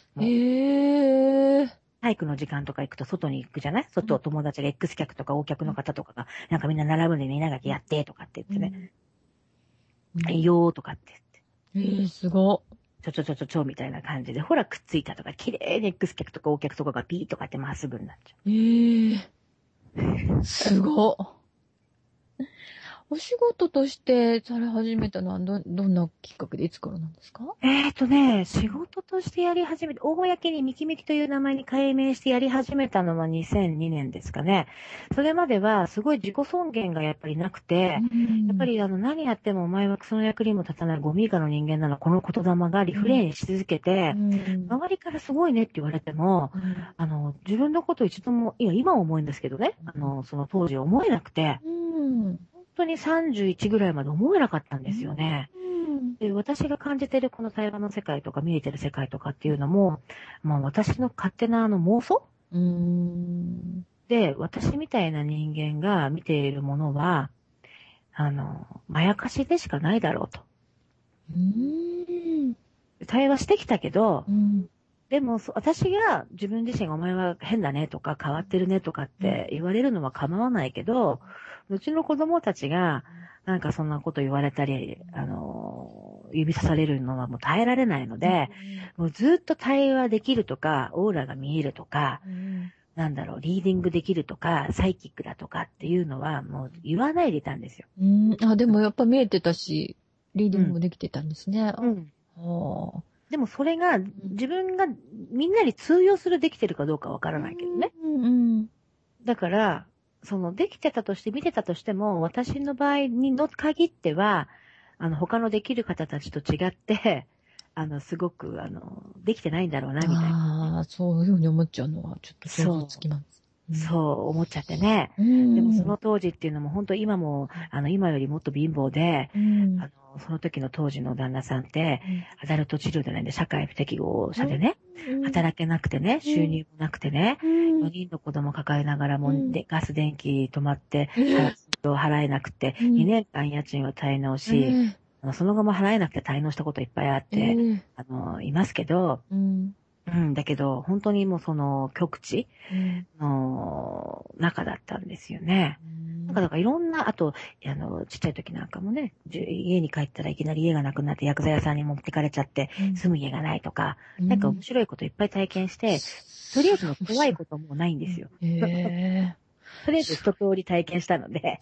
体育の時間とか行くと外に行くじゃない、外友達が X 客とか O 客の方とかが、なんかみんな並ぶんでみんながやってとかって言ってね。いいよーとかって言って。すごっ。 ちょみたいな感じで、ほらくっついたとか、綺麗に X 客とか O 客とかがピーとかってまっすぐになっちゃう。 すごっ。お仕事としてされ始めたのはどんなきっかけでいつからなんですか？ 仕事としてやり始めて、公にミキミキという名前に改名してやり始めたのは2002年ですかね。それまではすごい自己尊厳がやっぱりなくて、やっぱり何やってもお前はその役にも立たないゴミ以下の人間なの、この言霊がリフレインし続けて、周りからすごいねって言われても、自分のこと一度も、今思うんですけどね、その当時思えなくて、本当に31ぐらいまで思えなかったんですよね。で、私が感じてるこの対話の世界とか見えてる世界とかっていうのも、私の勝手な妄想で、私みたいな人間が見ているものは、まやかしでしかないだろうと。対話してきたけど、でも、私が自分自身がお前は変だねとか変わってるねとかって言われるのは構わないけど、うちの子供たちがなんかそんなこと言われたり、指さされるのはもう耐えられないので、もうずっと対話できるとか、オーラが見えるとか、リーディングできるとか、サイキックだとかっていうのはもう言わないでいたんですよ。 でもやっぱ見えてたし、リーディングもできてたんですね。 でもそれが自分がみんなに通用するできてるかどうかわからないけどね。だから、できてたとして見てたとしても、私の場合の限っては、他のできる方たちと違って、すごく、できてないんだろうな、みたいな。 そういうふうに思っちゃうのは、ちょっと想像つきます。 そう思っちゃってね。でもその当時っていうのも本当今も、今よりもっと貧乏で、その時の当時の旦那さんって、アダルト治療じゃないんで、社会不適合者でね、働けなくてね、収入もなくてね、4人の子供抱えながらも、ガス電気止まって、払えなくて、2年間家賃を滞納し、その後も払えなくて滞納したこといっぱいあって、いますけど、だけど、本当にもうその極地の中だったんですよね。だからいろんな、あと、ちっちゃい時なんかもね、家に帰ったらいきなり家がなくなって薬剤屋さんに持ってかれちゃって、住む家がないとか、なんか面白いこといっぱい体験して、とりあえずの怖いこともないんですよ。とりあえず一通り体験したので。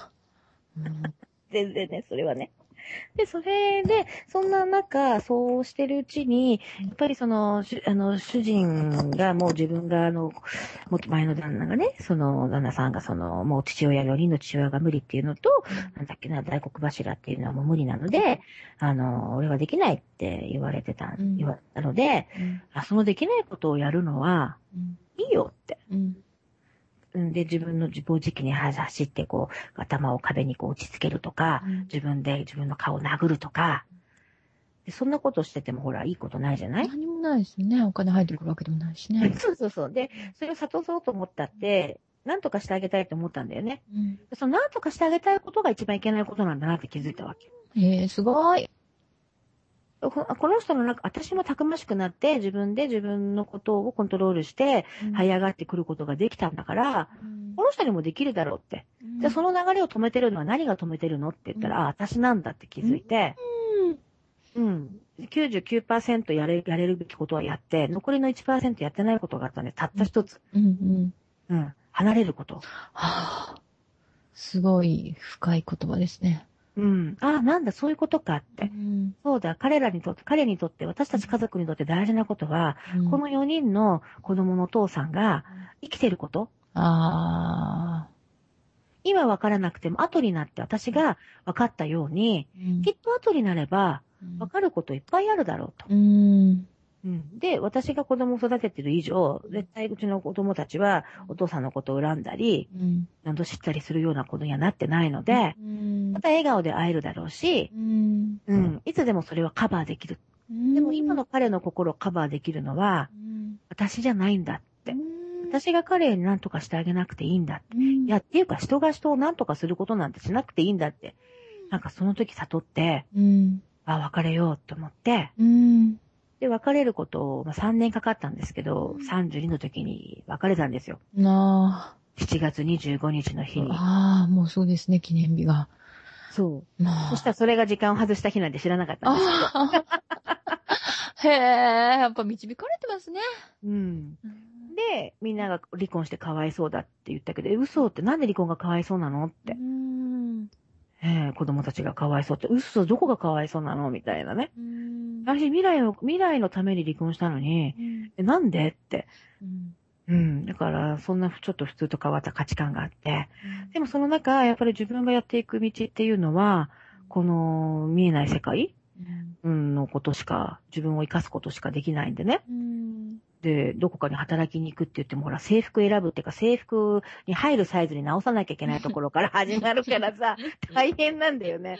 全然ね、それはね。で、それで、そんな中、そうしてるうちに、やっぱり主人がもう自分がもっと前の旦那がね、旦那さんがもう4人の父親が無理っていうのと、大黒柱っていうのはもう無理なので、俺はできないって言われたので、そのできないことをやるのは、いいよって。で、自分の自暴自棄に走って、頭を壁に打ち付けるとか、自分で自分の顔を殴るとか、 でそんなことしててもほら、いいことないじゃない？ 何もないですよね。お金入ってくるわけでもないしね。 そうそうそう。で、それを諭そうと思ったって、なんとかしてあげたいと思ったんだよね。 うん。 そのなんとかしてあげたいことが一番いけないことなんだなって気づいたわけ。 すごい。 この人の中、私もたくましくなって自分で自分のことをコントロールしてうん這い上がってくることができたんだから、 うんこの人にもできるだろうって。じゃあその流れを止めてるのは何が止めてるのって言ったら、あ、私なんだって気づいて、99% やれるべきことはやって、残りの 1% やってないことがあったんで、たった一つ。離れること。 はあ、すごい深い言葉ですね。 あ、なんだ、そういうことかって。そうだ、彼にとって、私たち家族にとって大事なことは、この4人の子供のお父さんが生きてること。今分からなくても、後になって私が分かったように、きっと後になれば、分かることいっぱいあるだろうと。で、私が子供を育ててる以上、絶対うちの子供たちはお父さんのことを恨んだり、何度知ったりするようなことにはなってないので、また笑顔で会えるだろうし、いつでもそれはカバーできる。でも今の彼の心をカバーできるのは、私じゃないんだって。私が彼に何とかしてあげなくていいんだって。いや、っていうか人が人を何とかすることなんてしなくていいんだって。なんかその時悟って、別れようって思って、で、別れることを、3年かかったんですけど、32の時に別れたんですよ。7月25日の日に。 もうそうですね、記念日が。 そう。そしたらそれが時間を外した日なんて知らなかったんですけど。へえ、やっぱ導かれてますね。 で、みんなが離婚してかわいそうだって言ったけど、嘘ってなんで離婚がかわいそうなのって。子供たちがかわいそうって、嘘どこがかわいそうなのみたいなね。私未来のために離婚したのに、なんでって。だから、そんなちょっと普通と変わった価値観があって。でもその中、やっぱり自分がやっていく道っていうのは、この見えない世界、のことしか、自分を生かすことしかできないんでね。で、どこかに働きに行くって言っても、ほら、制服選ぶっていうか、制服に入るサイズに直さなきゃいけないところから始まるからさ、大変なんだよね。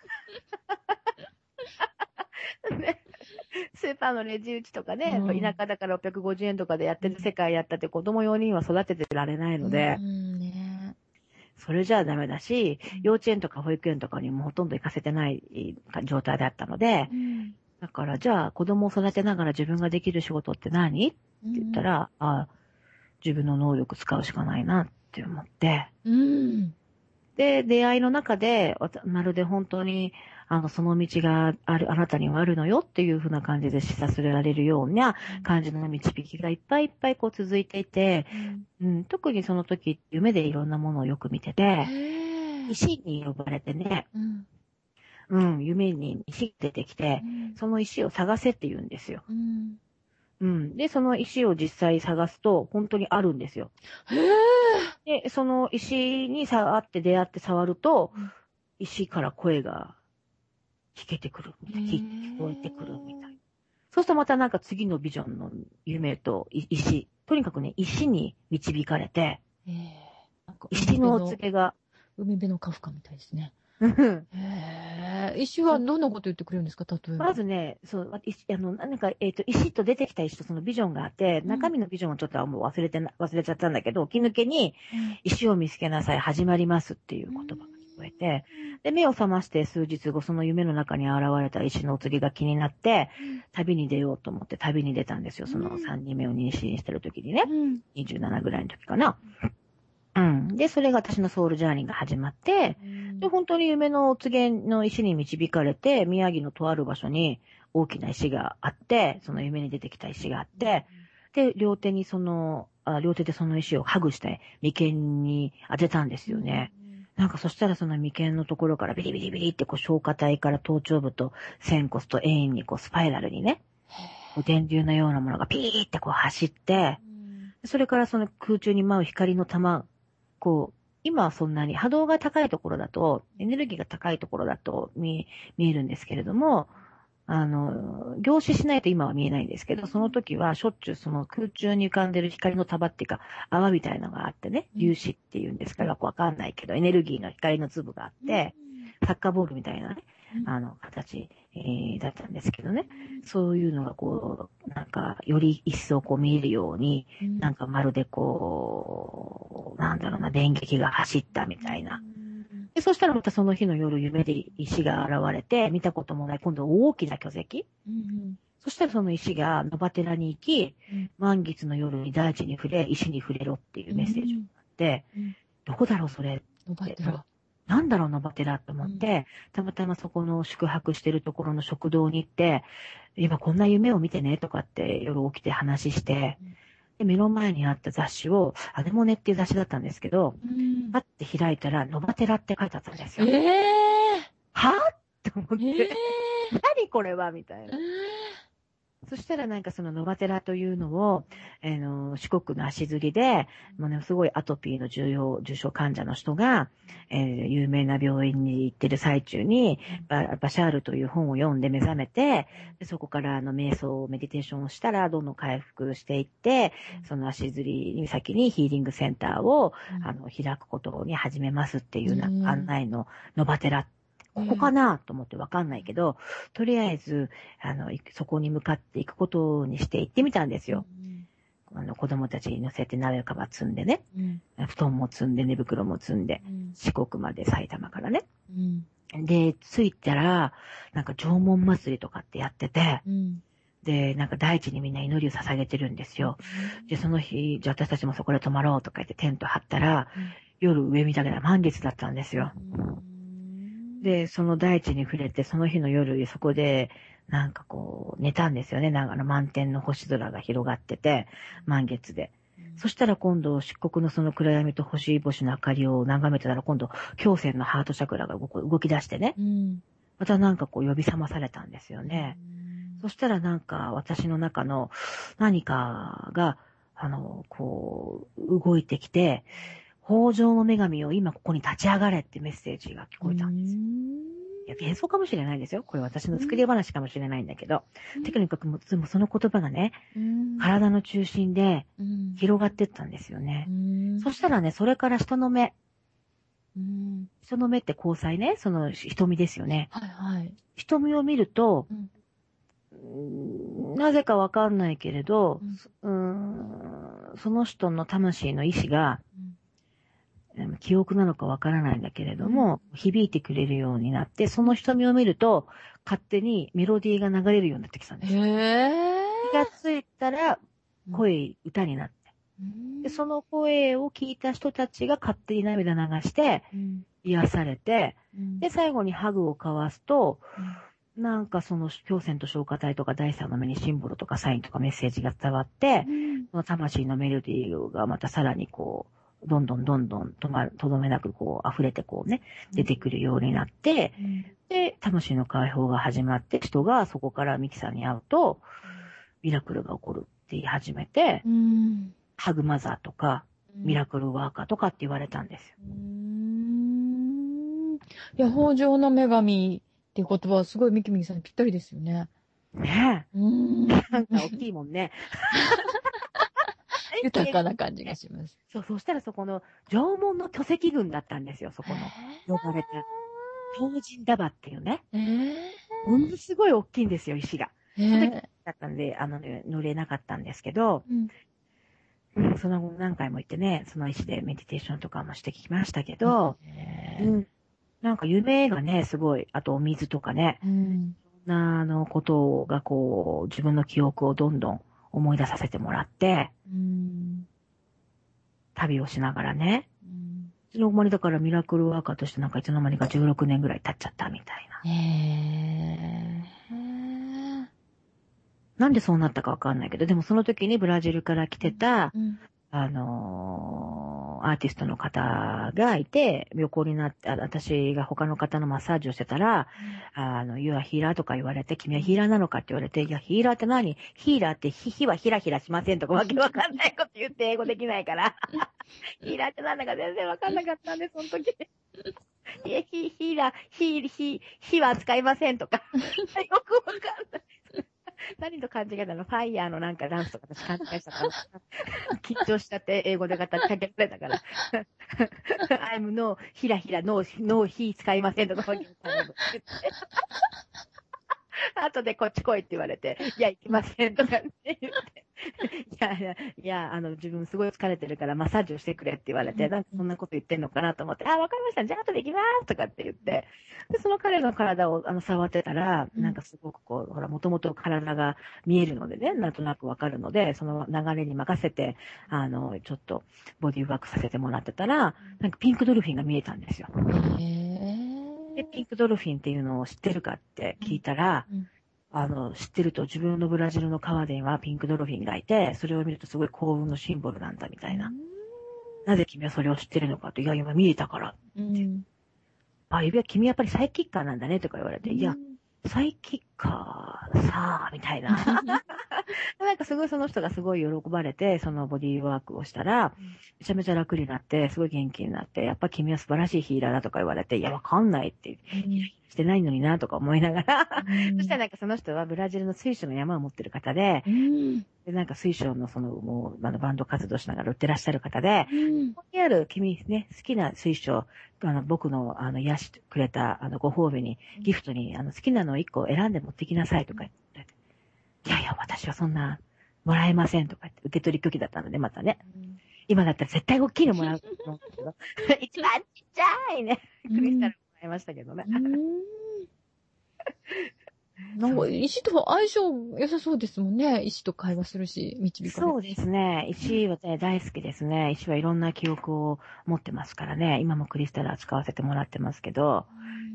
スーパーのレジ打ちとかね、田舎だから650円とかでやってる世界やったって子供4人は育ててられないので、それじゃあダメだし、幼稚園とか保育園とかにもほとんど行かせてない状態だったので、だからじゃあ子供を育てながら自分ができる仕事って何って言ったら、自分の能力使うしかないなって思って、で、出会いの中で、まるで本当に、その道があなたにはあるのよっていう風な感じで示唆されられるような感じの導きがいっぱいいっぱいこう続いていて、特にその時、夢でいろんなものをよく見てて、石に呼ばれてね、夢に石が出てきて、その石を探せって言うんですよ。で、その石を実際探すと、本当にあるんですよ。で、その石に出会って触ると、石から声が聞けてくる。聞こえてくるみたいな。そうするとまたなんか次のビジョンの夢と石。とにかくね、石に導かれて、石のお告げが。 海辺のカフカみたいですね。石はどんなこと言ってくれるんですか、例えば。 まずね、そう、石と出てきた石とそのビジョンがあって、中身のビジョンはちょっともう忘れちゃったんだけど、気抜けに、石を見つけなさい、始まりますっていう言葉が聞こえて、で、目を覚まして数日後、その夢の中に現れた石のお告げが気になって、旅に出ようと思って旅に出たんですよ、その3人目を妊娠してる時にね。27ぐらいの時かな。で、それが私のソウルジャーニーが始まって、で、本当に夢のお告げの石に導かれて、宮城のとある場所に大きな石があって、その夢に出てきた石があって、で、両手でその石をハグして眉間に当てたんですよね。なんかそしたらその眉間のところからビリビリビリってこう消化体から頭頂部と仙骨と円にこうスパイラルにね、電流のようなものがピーってこう走って、それからその空中に舞う光の玉、こう、今はそんなに波動が高いところだと、エネルギーが高いところだと見えるんですけれども、凝視しないと今は見えないんですけど、その時はしょっちゅうその空中に浮かんでる光の束っていうか、泡みたいなのがあってね、粒子っていうんですかよくわかんないけど、エネルギーの光の粒があって、サッカーボールみたいなね、 形、だったんですけどね。そういうのがこう、なんか、より一層こう見えるように、なんかまるでこう、なんだろうな、電撃が走ったみたいな。で、そしたらまたその日の夜夢で石が現れて、見たこともない、今度大きな巨石。そしたらその石が野場寺に行き、満月の夜に大地に触れ、石に触れろっていうメッセージがあって、どこだろうそれ野場寺。 なんだろう野場寺と思って、たまたまそこの宿泊してるところの食堂に行って、今こんな夢を見てねとかって夜起きて話して、で、目の前にあった雑誌を、アネモネっていう雑誌だったんですけど、パッて開いたら、野場寺って書いてあったんですよ。はぁって思って、何これはみたいな。そしたらなんかその野場寺というのを、四国の足継ぎで、もうね、すごいアトピーの重症患者の人が、有名な病院に行ってる最中に、バシャールという本を読んで目覚めて、でそこから瞑想、メディテーションをしたら、どんどん回復していって、その足継ぎに先にヒーリングセンターを、開くことに始めますっていう案内の野場寺ここかなと思ってわかんないけど、とりあえず、そこに向かっていくことにして行ってみたんですよ。子供たちに乗せて鍋かば積んでね、布団も積んで寝袋も積んで、四国まで埼玉からね。で、着いたら、なんか縄文祭りとかってやってて、で、なんか大地にみんな祈りを捧げてるんですよ。で、その日、じゃあ私たちもそこで泊まろうとか言ってテント張ったら、夜上見たら満月だったんですよ。で、その大地に触れて、その日の夜、そこで、なんかこう、寝たんですよね。なんか満天の星空が広がってて、満月で。そしたら今度、漆黒のその暗闇と星々の明かりを眺めてたら、今度、胸腺のハートチャクラが動き出してね。またなんかこう、呼び覚まされたんですよね。そしたらなんか、私の中の何かが、こう、動いてきて、豊穣の女神を今ここに立ち上がれってメッセージが聞こえたんですよ。いや、幻想かもしれないですよ。これ私の作り話かもしれないんだけど。とにかくもうその言葉がね、体の中心で広がってったんですよね。そしたらね、それから人の目って交際ね、その瞳ですよね。瞳を見ると、なぜかわかんないけれど、その人の魂の意志が、記憶なのかわからないんだけれども、響いてくれるようになって、その瞳を見ると、勝手にメロディーが流れるようになってきたんですよ。気がついたら、歌になって。で、その声を聞いた人たちが勝手に涙流して、癒されて、で、最後にハグを交わすと、なんかその胸腺と消化体とか第三の目にシンボルとかサインとかメッセージが伝わって、その魂のメロディーがまたさらにこう、どんどんとどめなくこう溢れてこうね、出てくるようになって、で、魂の解放が始まって、人がそこからミキさんに会うと、ミラクルが起こるって言い始めて、ハグマザーとか、ミラクルワーカーとかって言われたんですよ。 いや、豊穣の女神っていう言葉はすごいミキミキさんにぴったりですよね。 ねえ。なんか大きいもんね。 豊かな感じがします。 そしたらそこの縄文の巨石群だったんですよ、そこの。呼ばれた。東神ダバっていうね。ものすごい大きいんですよ、石が。その時だったんで、乗れなかったんですけど、その後何回も行ってね、その石でメディテーションとかもしてきましたけど、なんか夢がね、すごい、あとお水とかね、そんなことがこう、自分の記憶をどんどん思い出させてもらって、旅をしながらね、いつの間にだからミラクルワーカーとしてなんかいつの間にか16年ぐらい経っちゃったみたいな。なんでそうなったかわかんないけど、でもその時にブラジルから来てた、アーティストの方がいて、横になって、私が他の方のマッサージをしてたら、You are healer とか言われて、君はヒーラーなのかって言われて、いや、ヒーラーって何？ヒーラーって火はヒラヒラしませんとかわけわかんないこと言って英語できないから。ヒーラーってなんだか全然わかんなかったんで、その時。いや、ヒーラー、火は使いませんとか。よくわかんない。何と勘違いたの？ファイヤーのなんかダンスとか私勘違いしたから。緊張しちゃって英語でかけられたから。I'm no, ひらひら、no, 火使いませんとかわけわかんない。 後でこっち来いって言われて、いや、行きませんとかって言って、いや、自分すごい疲れてるからマッサージをしてくれって言われて、なんかそんなこと言ってんのかなと思って、あ、わかりました、じゃあ後で行きますとかって言って、で、その彼の体を触ってたら、なんかすごくこう、ほら、もともと体が見えるのでね、なんとなくわかるので、その流れに任せて、ちょっとボディーワークさせてもらってたら、なんかピンクドルフィンが見えたんですよ。で、ピンクドルフィンっていうのを知ってるかって聞いたら、知ってると自分のブラジルの川ではピンクドルフィンがいて、それを見るとすごい幸運のシンボルなんだみたいな。なぜ君はそれを知ってるのかと、いや、今見えたからって。あ、君やっぱりサイキッカーなんだねとか言われて、いや、サイキッカーさあ、みたいな。なんかすごいその人がすごい喜ばれて、そのボディーワークをしたら、めちゃめちゃ楽になって、すごい元気になって、やっぱ君は素晴らしいヒーラーだとか言われて、いや、わかんないって、してないのになとか思いながら、そしたらなんかその人はブラジルの水晶の山を持ってる方で、でなんか水晶のもう、バンド活動しながら売ってらっしゃる方で、ここにある君ね、好きな水晶、僕の、癒してくれた、ご褒美に、ギフトに、好きなのを1個選んで持ってきなさいとか言って、いやいや、私はそんな、もらえませんとか言って、受け取り拒否だったので、またね。今だったら絶対大きいのもらうと思うんですけど、一番ちっちゃいね、クリスタルもらいましたけどね。 なんか石と相性良さそうですもんね。石と会話するし、導かれる。 そうですね。石は、ね、大好きですね。石はいろんな記憶を持ってますからね。今もクリスタル扱わせてもらってますけど。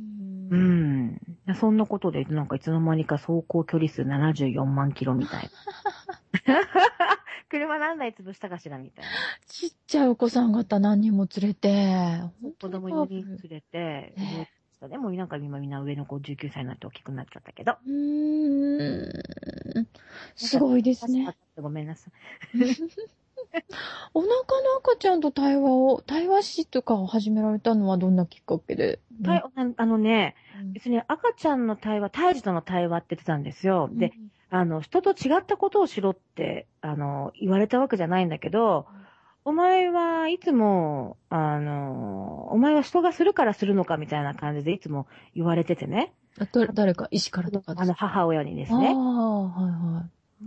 そんなことで、なんかいつの間にか走行距離数74万キロみたいな。車何台潰したかしらみたいな。 ちっちゃいお子さん方何人も連れて、 子供4人連れて、でもなんか今みんな上の子19歳になって大きくなっちゃったけど。 すごいですね。 ごめんなさい。 お腹の赤ちゃんと対話しとかを始められたのはどんなきっかけで？ 別に赤ちゃんの胎児との対話って言ってたんですよ。で、人と違ったことをしろって、言われたわけじゃないんだけど、お前はいつも、お前は人がするからするのかみたいな感じでいつも言われててね。 誰か、医師からとかですか？ 母親にですね。 はいはい。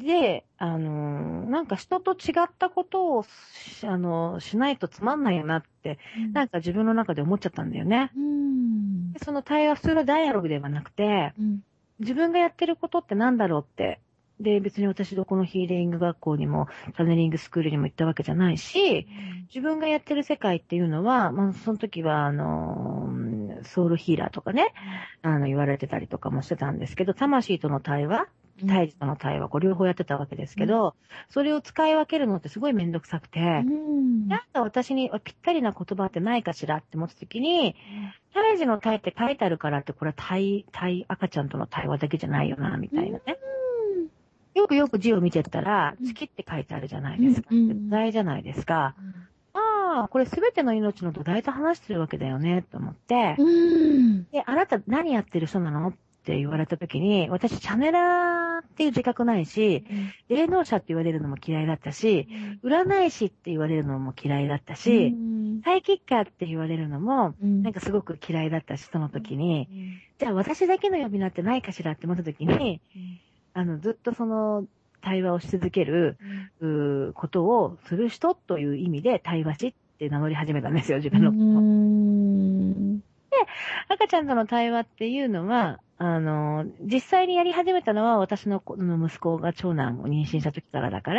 で、なんか人と違ったことをしないとつまんないよなって、なんか自分の中で思っちゃったんだよね。でその対話、普通のダイアログではなくて、自分がやってることってなんだろうって。で、別に私どこのヒーリング学校にも、チャネリングスクールにも行ったわけじゃないし、自分がやってる世界っていうのは、その時は、ソウルヒーラーとかね、言われてたりとかもしてたんですけど、魂との対話、胎児との対話、両方やってたわけですけど、それを使い分けるのってすごいめんどくさくて、なんか私にぴったりな言葉ってないかしらって思った時に、胎児の胎って書いてあるからって、これは赤ちゃんとの対話だけじゃないよな、みたいなね。よくよく字を見てったら、月って書いてあるじゃないですか。土台じゃないですか。ああ、これすべての命の土台と話してるわけだよね、と思って。で、あなた何やってる人なのって言われたときに、私、チャネラーっていう自覚ないし、霊能者って言われるのも嫌いだったし、占い師って言われるのも嫌いだったし、サイキッカーって言われるのも、なんかすごく嫌いだったし、その時に、じゃあ私だけの呼び名ってないかしらって思った時に、ずっとその対話をし続ける、ことをする人という意味で対話師って名乗り始めたんですよ、自分の。で、赤ちゃんとの対話っていうのは、実際にやり始めたのは私の息子が長男を妊娠した時からだから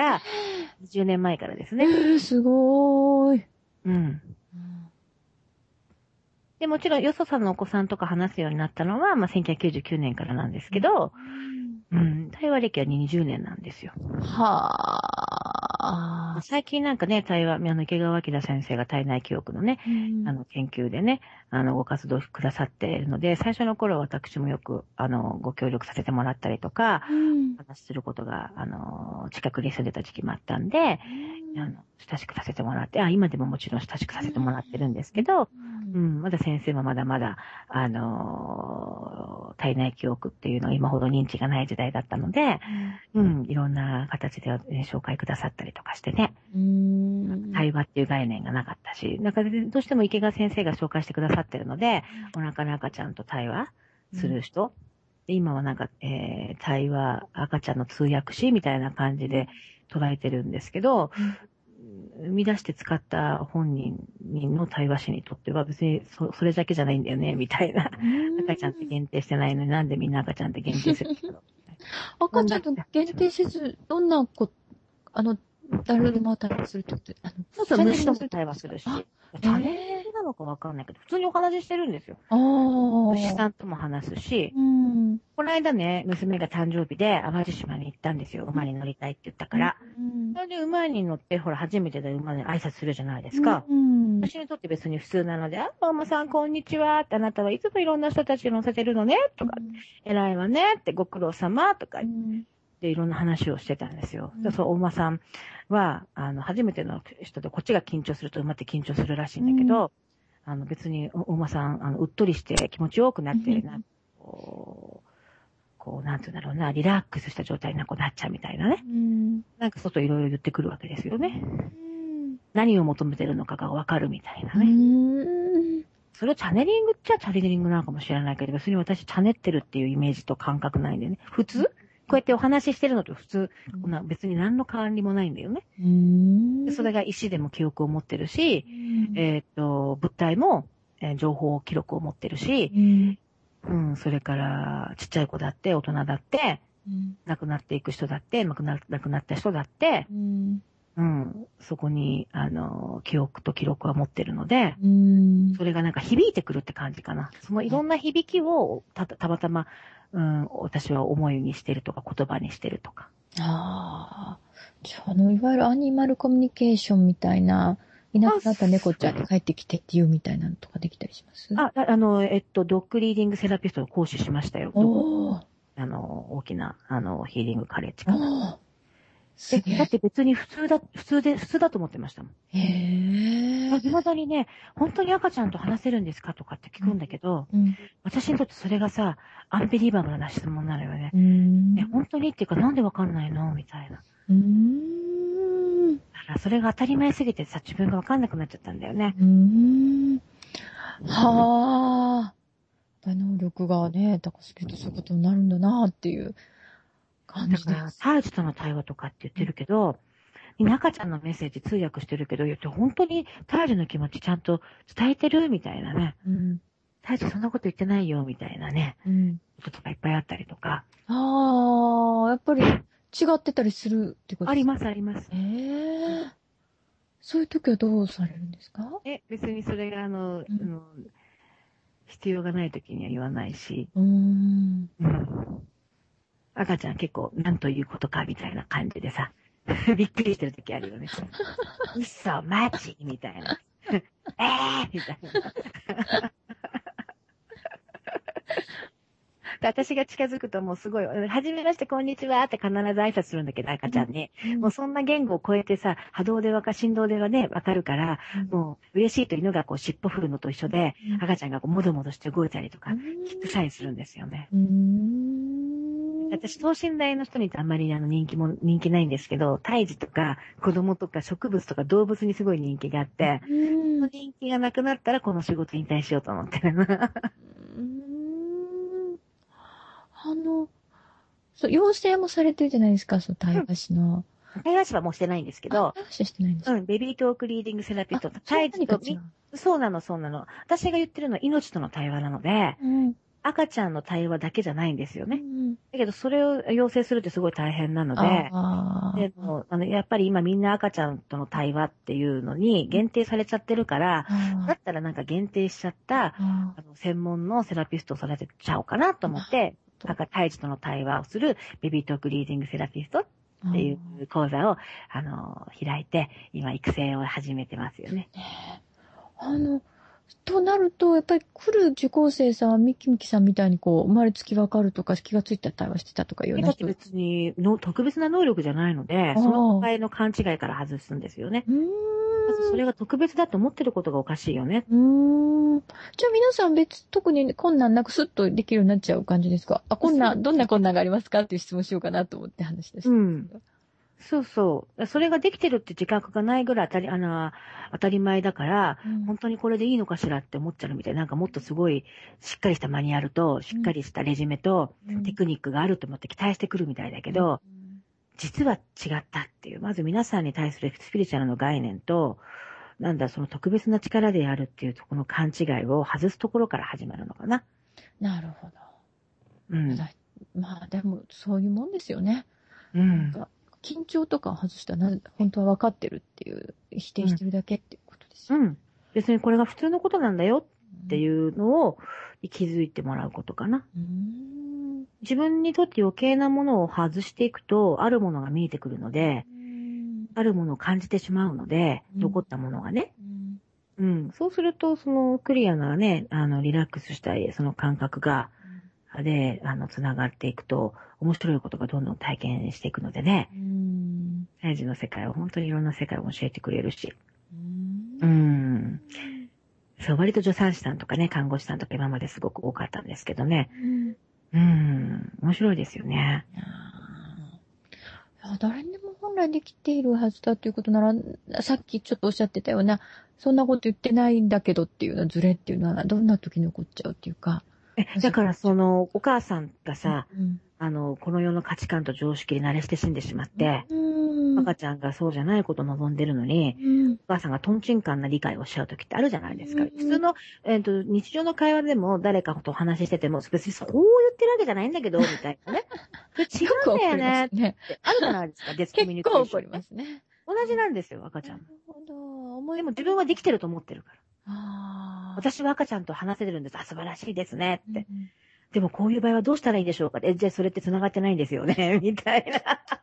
、10年前からですね。 すごーい。 で、もちろん、よそさんのお子さんとか話すようになったのは、1999年からなんですけど、対話歴は20年なんですよ。最近なんかね、対話、池川明先生が体内記憶のね、研究でね、ご活動くださっているので、最初の頃は私もよく、ご協力させてもらったりとか、話することが、近くに住んでた時期もあったんで、親しくさせてもらって、今でももちろん親しくさせてもらってるんですけど、まだ先生はまだまだ、体内記憶っていうのは今ほど認知がない時代だったので、いろんな形で、紹介くださったりとかしてね、対話っていう概念がなかったし、だからどうしても池川先生が紹介してくださってるので、お腹の赤ちゃんと対話する人で今はなんか、対話、赤ちゃんの通訳士みたいな感じで捉えてるんですけど、生み出して使った本人の対話師にとっては別にそれだけじゃないんだよね、みたいな。赤ちゃんって限定してないのになんでみんな赤ちゃんって限定するんだろう。 赤ちゃんと限定せず、どんな誰でも対話するってこと、 そうそう、虫とも対話するし。チャネリングなのかわかんないけど、普通にお話ししてるんですよ。虫さんとも話すし、この間ね、娘が誕生日で淡路島に行ったんですよ。馬に乗りたいって言ったから。それで馬に乗って、ほら、初めてで馬に挨拶するじゃないですか。私にとって別に普通なので、ママさんこんにちはって、あなたはいつもいろんな人たち乗せてるのねとか、偉いわねってご苦労様とかでいろんな話をしてたんですよ。そう、お馬さんは、初めての人で、こっちが緊張すると馬って緊張するらしいんだけど、別にお馬さん、うっとりして気持ちよくなって、なんていうんだろうな、リラックスした状態になっちゃうみたいなね。なんか外いろいろ言ってくるわけですよね。何を求めてるのかがわかるみたいなね。それをチャネリングっちゃチャネリングなのかもしれないけど、別に私チャネってるっていうイメージと感覚ないんでね。普通こうやってお話ししてるのと普通、別に何の変わりもないんだよね。それが石でも記憶を持ってるし、物体も、情報記録を持ってるし、それからちっちゃい子だって大人だって、亡くなっていく人だって、亡くなった人だって、そこに、記憶と記録は持ってるので、それがなんか響いてくるって感じかな。そのいろんな響きをたまたま、私は思いにしてるとか言葉にしてるとか。 ああ。じゃあ、いわゆるアニマルコミュニケーションみたいな、いなくなった猫ちゃんに帰ってきてっていうみたいなのとかできたりします？ ドッグリーディングセラピストを講師しましたよ。大きな、ヒーリングカレッジから。だって別に普通だと思ってましたもん。未だにね、本当に赤ちゃんと話せるんですかとかって聞くんだけど、私にとってそれがさ、アンビリーバブルな質問なのよね。本当にっていうかなんでわかんないのみたいな。だからそれが当たり前すぎてさ、自分がわかんなくなっちゃったんだよね。 はあ。能力がね、高すぎるとそういうことになるんだなっていう感じです。だから、 胎児との対話とかって言ってるけど、赤ちゃんのメッセージ通訳してるけど、本当に胎児の気持ちちゃんと伝えてるみたいなね。胎児そんなこと言ってないよみたいなね。こととかいっぱいあったりとか。 やっぱり違ってたりするってことですか？ あります、あります。 そういう時はどうされるんですか？ 別にそれが必要がない時には言わないし。赤ちゃん結構何ということかみたいな感じでさ、びっくりしてる時あるよね。嘘、マジみたいな。みたいな。私が近づくともうすごい、はじめまして、こんにちはって必ず挨拶するんだけど、赤ちゃんに。もうそんな言語を超えてさ、波動で振動ではね、わかるから、もう嬉しいと犬がこう尻尾振るのと一緒で、赤ちゃんがこうもどもどして動いたりとか、キックさえするんですよね。私、等身大の人にあんまり人気ないんですけど、胎児とか子供とか植物とか動物にすごい人気があって、その人気がなくなったらこの仕事引退しようと思ってる。 養成もされてるじゃないですか、その対話師の。 対話師はもうしてないんですけど。 対話師してないんですか？ ベビートークリーディングセラピスト。胎児と、そうなの。私が言ってるのは命との対話なので、赤ちゃんの対話だけじゃないんですよね。だけど、それを要請するってすごい大変なので、やっぱり今みんな赤ちゃんとの対話っていうのに限定されちゃってるから、だったらなんか限定しちゃった、専門のセラピストを育てちゃおうかなと思って、胎児との対話をするベビートークリーディングセラピストっていう講座を、開いて、今育成を始めてますよね。 となると、やっぱり来る受講生さんはミキさんみたいに生まれつきわかるとか気がついた対話してたとかいうような人。 だって別に特別な能力じゃないので、その場合の勘違いから外すんですよね。まずそれが特別だと思ってることがおかしいよね。 じゃあ皆さん特に困難なくスッとできるようになっちゃう感じですか？どんな困難がありますかっていう質問しようかなと思って話でした。 そうそう。それができてるって自覚がないぐらい当たり前だから、本当にこれでいいのかしらって思っちゃうみたいな。なんかもっとすごいしっかりしたマニュアルと、しっかりしたレジュメと、テクニックがあると思って期待してくるみたいだけど、実は違ったっていう。まず皆さんに対するスピリチュアルの概念と、その特別な力であるっていうとこの勘違いを外すところから始まるのかな。 なるほど。 うん。 まあでもそういうもんですよね。 うん。 緊張とかを外したら本当は分かってるっていう、否定してるだけっていうことですよ。 うん。別にこれが普通のことなんだよっていうのを気づいてもらうことかな。自分にとって余計なものを外していくと、あるものが見えてくるので、あるものを感じてしまうので、残ったものがね。そうすると、そのクリアなね、リラックスしたい、その感覚が、つながっていくと、面白いことがどんどん体験していくのでね。胎児の世界は本当にいろんな世界を教えてくれるし。そう、割と助産師さんとかね、看護師さんとか今まですごく多かったんですけどね。面白いですよね。 誰にでも本来できているはずだということなら、さっきちょっとおっしゃってたような、そんなこと言ってないんだけどっていうようなズレっていうのは、どんな時に起こっちゃうっていうか。 だからお母さんがさ、この世の価値観と常識で慣れ親しんでしまって、赤ちゃんがそうじゃないことを望んでるのに、お母さんがトンチンカンな理解をしちゃう時ってあるじゃないですか。普通の、日常の会話でも誰かとお話ししてても、別にそう言ってるわけじゃないんだけど、みたいなね。違うんだよねってあるじゃないですか、デスコミュニケーション。 結構起こりますね。 同じなんですよ、赤ちゃんも。 なるほど。 でも自分はできてると思ってるから。 私私は赤ちゃんと話せてるんです。素晴らしいですねって。でもこういう場合はどうしたらいいでしょうか。じゃあそれって繋がってないんですよねみたいな。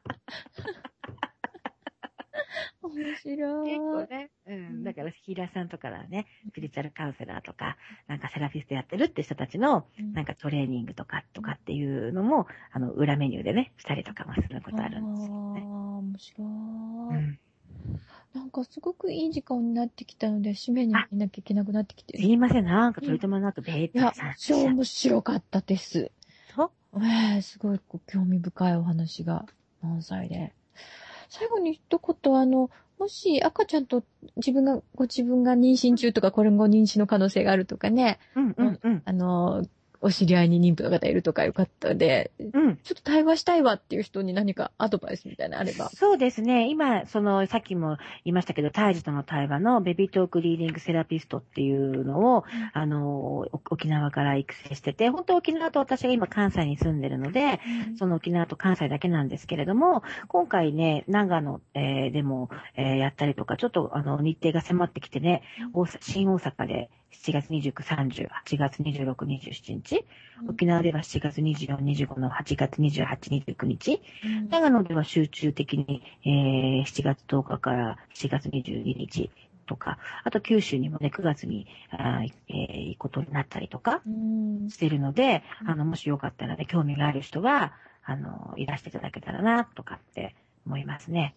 面白い。 結構ね。だからヒーラーさんとかね、スピリチュアルカウンセラーとか、セラピストやってるって人たちの、トレーニングとかっていうのも、裏メニューでね、したりとかもすることあるんですよね。 面白い。なんかすごくいい時間になってきたので、締めにいなきゃいけなくなってきて。 すいません、取り留めなくベーって。いや、 超面白かったです。すごい興味深いお話が満載で。最後に一言、もし赤ちゃんとご自分が妊娠中とか、これも妊娠の可能性があるとかね。お知り合いに妊婦の方いるとかよかったで、ちょっと対話したいわっていう人に何かアドバイスみたいなのあれば。 そうですね。今、さっきも言いましたけど、胎児との対話のベビートークリーディングセラピストっていうのを、沖縄から育成してて、本当沖縄と私が今関西に住んでるので、その沖縄と関西だけなんですけれども、今回ね、長野、でも、やったりとか、ちょっと日程が迫ってきてね、新大阪で7月29、30、8月26、27日、沖縄では7月24、25の8月28、29日、長野では集中的に、7月10日から7月22日とか、あと九州にもね、9月に行くことになったりとかしてるので、もしよかったらね、興味がある人は、いらしていただけたらな、とかって思いますね。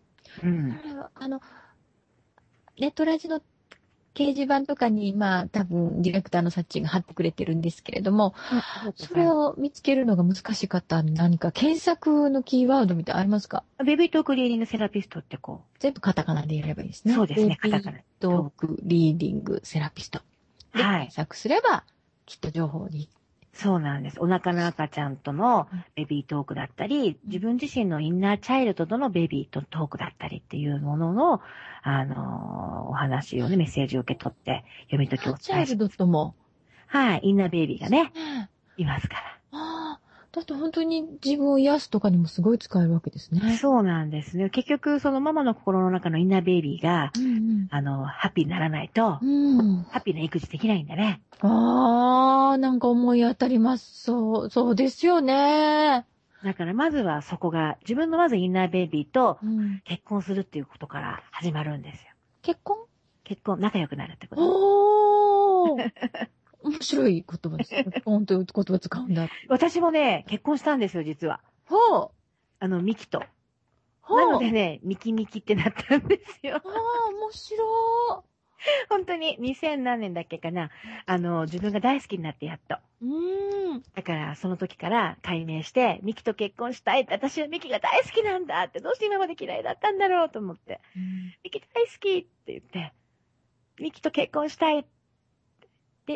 ネットラジの掲示板とかに、多分、ディレクターのサッチが貼ってくれてるんですけれども、それを見つけるのが難しかったら何か検索のキーワードみたいなありますか？ ベビートークリーディングセラピストって全部カタカナでやればいいですね。 そうですね、カタカナ。 ベビートークリーディングセラピスト。で、検索すれば、きっと情報に。 そうなんです。お腹の赤ちゃんとのベビートークだったり、自分自身のインナーチャイルドとのベビーとトークだったりっていうものの、お話をね、メッセージを受け取って読み解きを伝えチャイルドとも。 はい、インナーベイビーがね、いますから。 だって本当に自分を癒すとかにもすごい使えるわけですね。 そうなんですね。結局、そのママの心の中のインナーベイビーが、ハッピーにならないと、ハッピーな育児できないんだね。 なんか思い当たります。そうですよね。 だからまずはそこが、自分のまずインナーベイビーと結婚するっていうことから始まるんですよ。 結婚、 仲良くなるってこと。 面白い言葉です。結婚という言葉使うんだ。 私もね、結婚したんですよ、実は。ミキと。なのでね、ミキミキってなったんですよ。 面白本当に2000何年だっけかな。自分が大好きになってやっと。だからその時から解明して、ミキと結婚したいって、私はミキが大好きなんだって、どうして今まで嫌いだったんだろうと思って、ミキ大好きって言って、ミキと結婚したいって、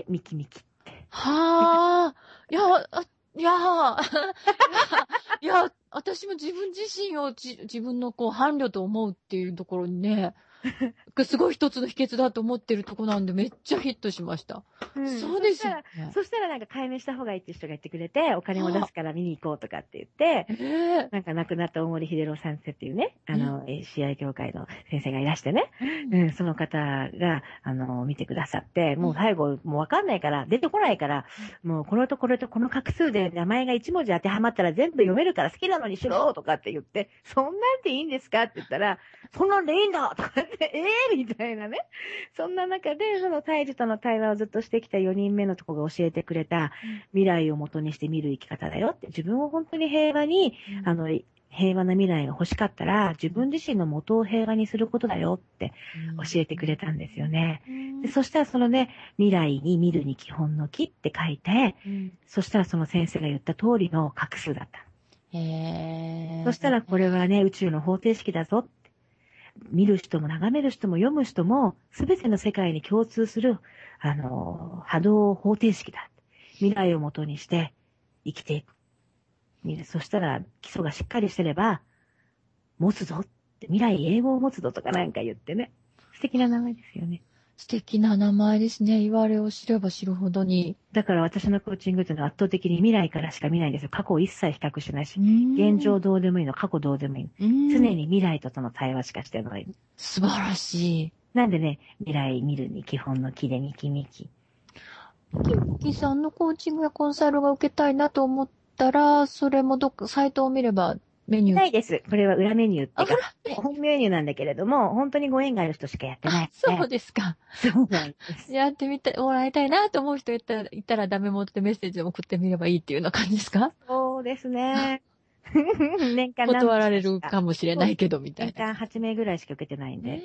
ミキって。 はあ。いや、いや、いや、私も自分自身を自分のこう伴侶と思うっていうところにね、すごい一つの秘訣だと思ってるとこなんで、めっちゃヒットしました。そうですよね。 そしたらなんか解明した方がいいって人が言ってくれて、お金も出すから見に行こうとかって言って、なんか亡くなった大森秀郎先生っていうね、CI 協会の先生がいらしてね、その方が、見てくださって、もう最後、もうわかんないから、出てこないから、もうこれとこれとこの画数で名前が1文字当てはまったら全部読めるから好きなのにしろとかって言って、そんなんでいいんですかって言ったら、そんなんでいいんだとかって、みたいなね。そんな中で、その胎児との対話をずっとしてきた4人目のとこが教えてくれた、未来を元にして見る生き方だよって、自分を本当に平和に、平和な未来が欲しかったら、自分自身の元を平和にすることだよって教えてくれたんですよね。でそしたらそのね、未来に見るに基本の木って書いて、そしたらその先生が言った通りの画数だった。そしたらこれはね、宇宙の方程式だぞって。見る人も眺める人も読む人も、すべての世界に共通する、波動方程式だ。未来をもとにして生きていく。そしたら基礎がしっかりしてれば、持つぞって、未来英語を持つぞとかなんか言ってね。素敵な名前ですよね。 素敵な名前ですね。言われを知れば知るほどに。 だから私のコーチングというのは圧倒的に未来からしか見ないんですよ。過去を一切比較しないし、現状どうでもいいの、過去どうでもいいの。常に未来とその対話しかしてない。 素晴らしい。 なんでね、未来見るに基本の木でミキ。ミキさんのコーチングやコンサルが受けたいなと思ったら、それもサイトを見ればメニュー。 ないです。これは裏メニューっていうか、本メニューなんだけれども、本当にご縁がある人しかやってない。 そうですか。 そうなんです。 やってみてもらいたいなと思う人いたらダメ元でメッセージを送ってみればいいっていうような感じですか？ そうですね。年間断られるかもしれないけど、みたいな。 年間8名ぐらいしか受けてないんで。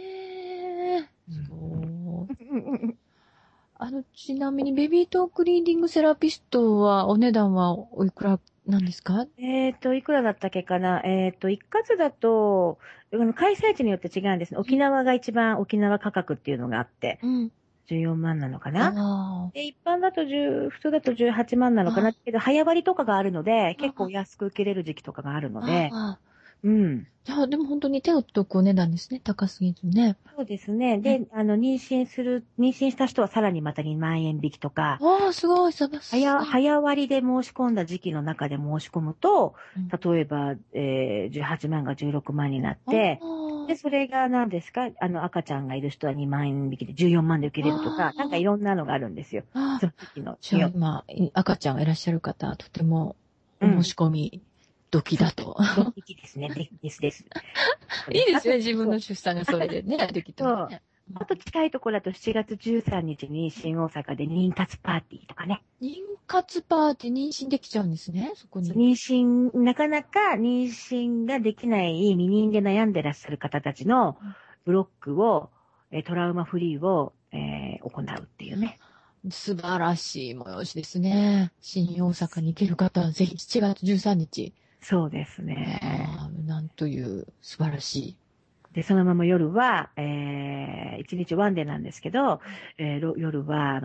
そう。ちなみにベビートークリーディングセラピストはお値段はおいくらなんですか？ いくらだったっけかな。一括だと、開催地によって違うんですね。沖縄が一番沖縄価格っていうのがあって、14万なのかな。で、一般だと普通だと18万なのかな。けど、早割りとかがあるので、結構安く受けれる時期とかがあるので、 じゃあ、でも本当に手を届くお値段ですね。高すぎずね。 そうですね。で、妊娠した人はさらにまた2万円引きとか。 すごい、 早割りで申し込んだ時期の中で申し込むと、例えば、18万が16万になって、で、それが何ですか？赤ちゃんがいる人は2万円引きで14万で受けれるとか、なんかいろんなのがあるんですよ。その時の。 じゃあ、今、赤ちゃんがいらっしゃる方、とてもお申し込み、時だと。 時ですね。です。 いいですね、自分の出産がそれでね、できた、ね。 あと近いところだと7月13日に新大阪で妊活パーティーとかね。 妊活パーティー、妊娠できちゃうんですね、そこに。 なかなか妊娠ができない未妊で悩んでらっしゃる方たちのブロックを、トラウマフリーを、行うっていうね。 素晴らしい催しですね。新大阪に行ける方はぜひ7月13日。 そうですね。 なんという素晴らしい。 で、そのまま夜は、1日ワンデーなんですけど、夜は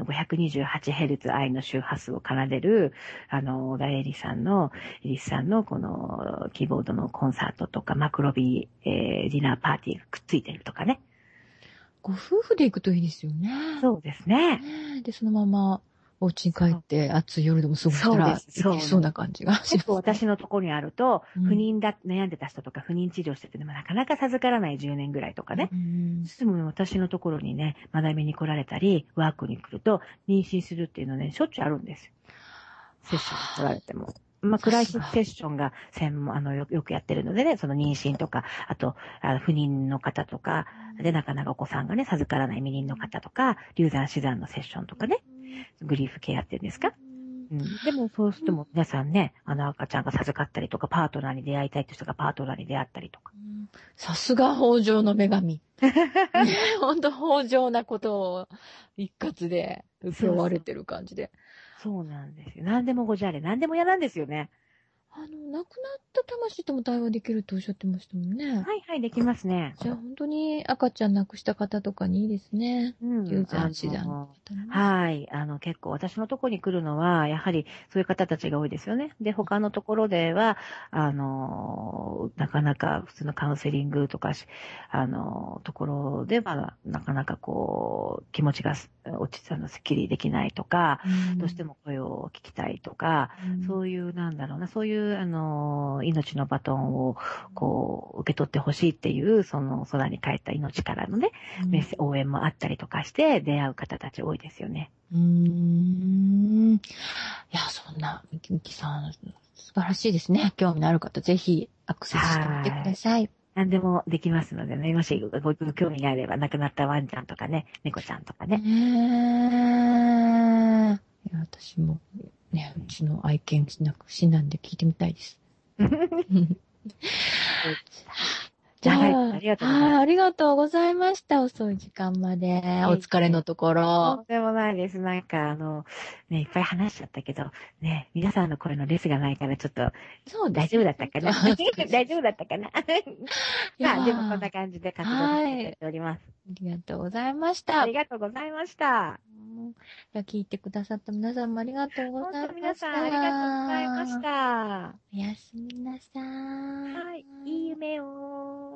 528Hz 愛の周波数を奏でる、エリスさんのこのキーボードのコンサートとか、マクロビディナーパーティーがくっついてるとかね。 ご夫婦で行くといいですよね。 そうですね。 で、そのままお家に帰って暑い夜でも過ごしたらいけそうな感じがします、ね。 結構私のところにあると、不妊悩んでた人とか不妊治療しててもなかなか授からない10年ぐらいとかね。でも私のところにね、学びに来られたり、ワークに来ると、妊娠するっていうのね、しょっちゅうあるんですよ。セッションに来られても。クライシスセッションがよくやってるのでね、その妊娠とか、あと、不妊の方とか、で、なかなかお子さんがね、授からない未妊の方とか、流産死産のセッションとかね、グリーフケアっていうんですか？ でもそうしても皆さんね、赤ちゃんが授かったりとか、パートナーに出会いたいという人がパートナーに出会ったりとか。 さすが北条の女神。ほんと北条なことを一括で受け負われてる感じで。 そうなんですよ。何でもごじゃれ、何でも嫌なんですよね。 亡くなった魂とも対話できるっておっしゃってましたもんね。 はいはい、できますね。 じゃあ本当に赤ちゃん亡くした方とかにいいですね。 うん。 流産、死産の方ね。 はい。結構私のところに来るのは、やはりそういう方たちが多いですよね。で、他のところでは、なかなか普通のカウンセリングとかところでは、なかなか気持ちがすっきりできないとか、どうしても声を聞きたいとか、そういう、そういう、命のバトンを、受け取ってほしいっていう、その空に帰った命からのね、応援もあったりとかして出会う方たち多いですよね。 いや、そんな、みきさん、素晴らしいですね。興味のある方、ぜひアクセスしてみてください。 何でもできますのでね、もしご興味があれば、亡くなったワンちゃんとかね、猫ちゃんとかね。 いや、私も、ね、うちの愛犬死んだんで聞いてみたいです。じゃあ、ありがとうございました。遅い時間まで。お疲れのところ。 そうでもないです。いっぱい話しちゃったけど、ね、皆さんの声のレスがないからちょっと、大丈夫だったかな大丈夫だったかなまあ、でもこんな感じで活動させていただいております。 ありがとうございました。 ありがとうございました。 聞いてくださった皆さんもありがとうございました。 本当皆さんありがとうございました。 おやすみなさい。 はい、いい夢を。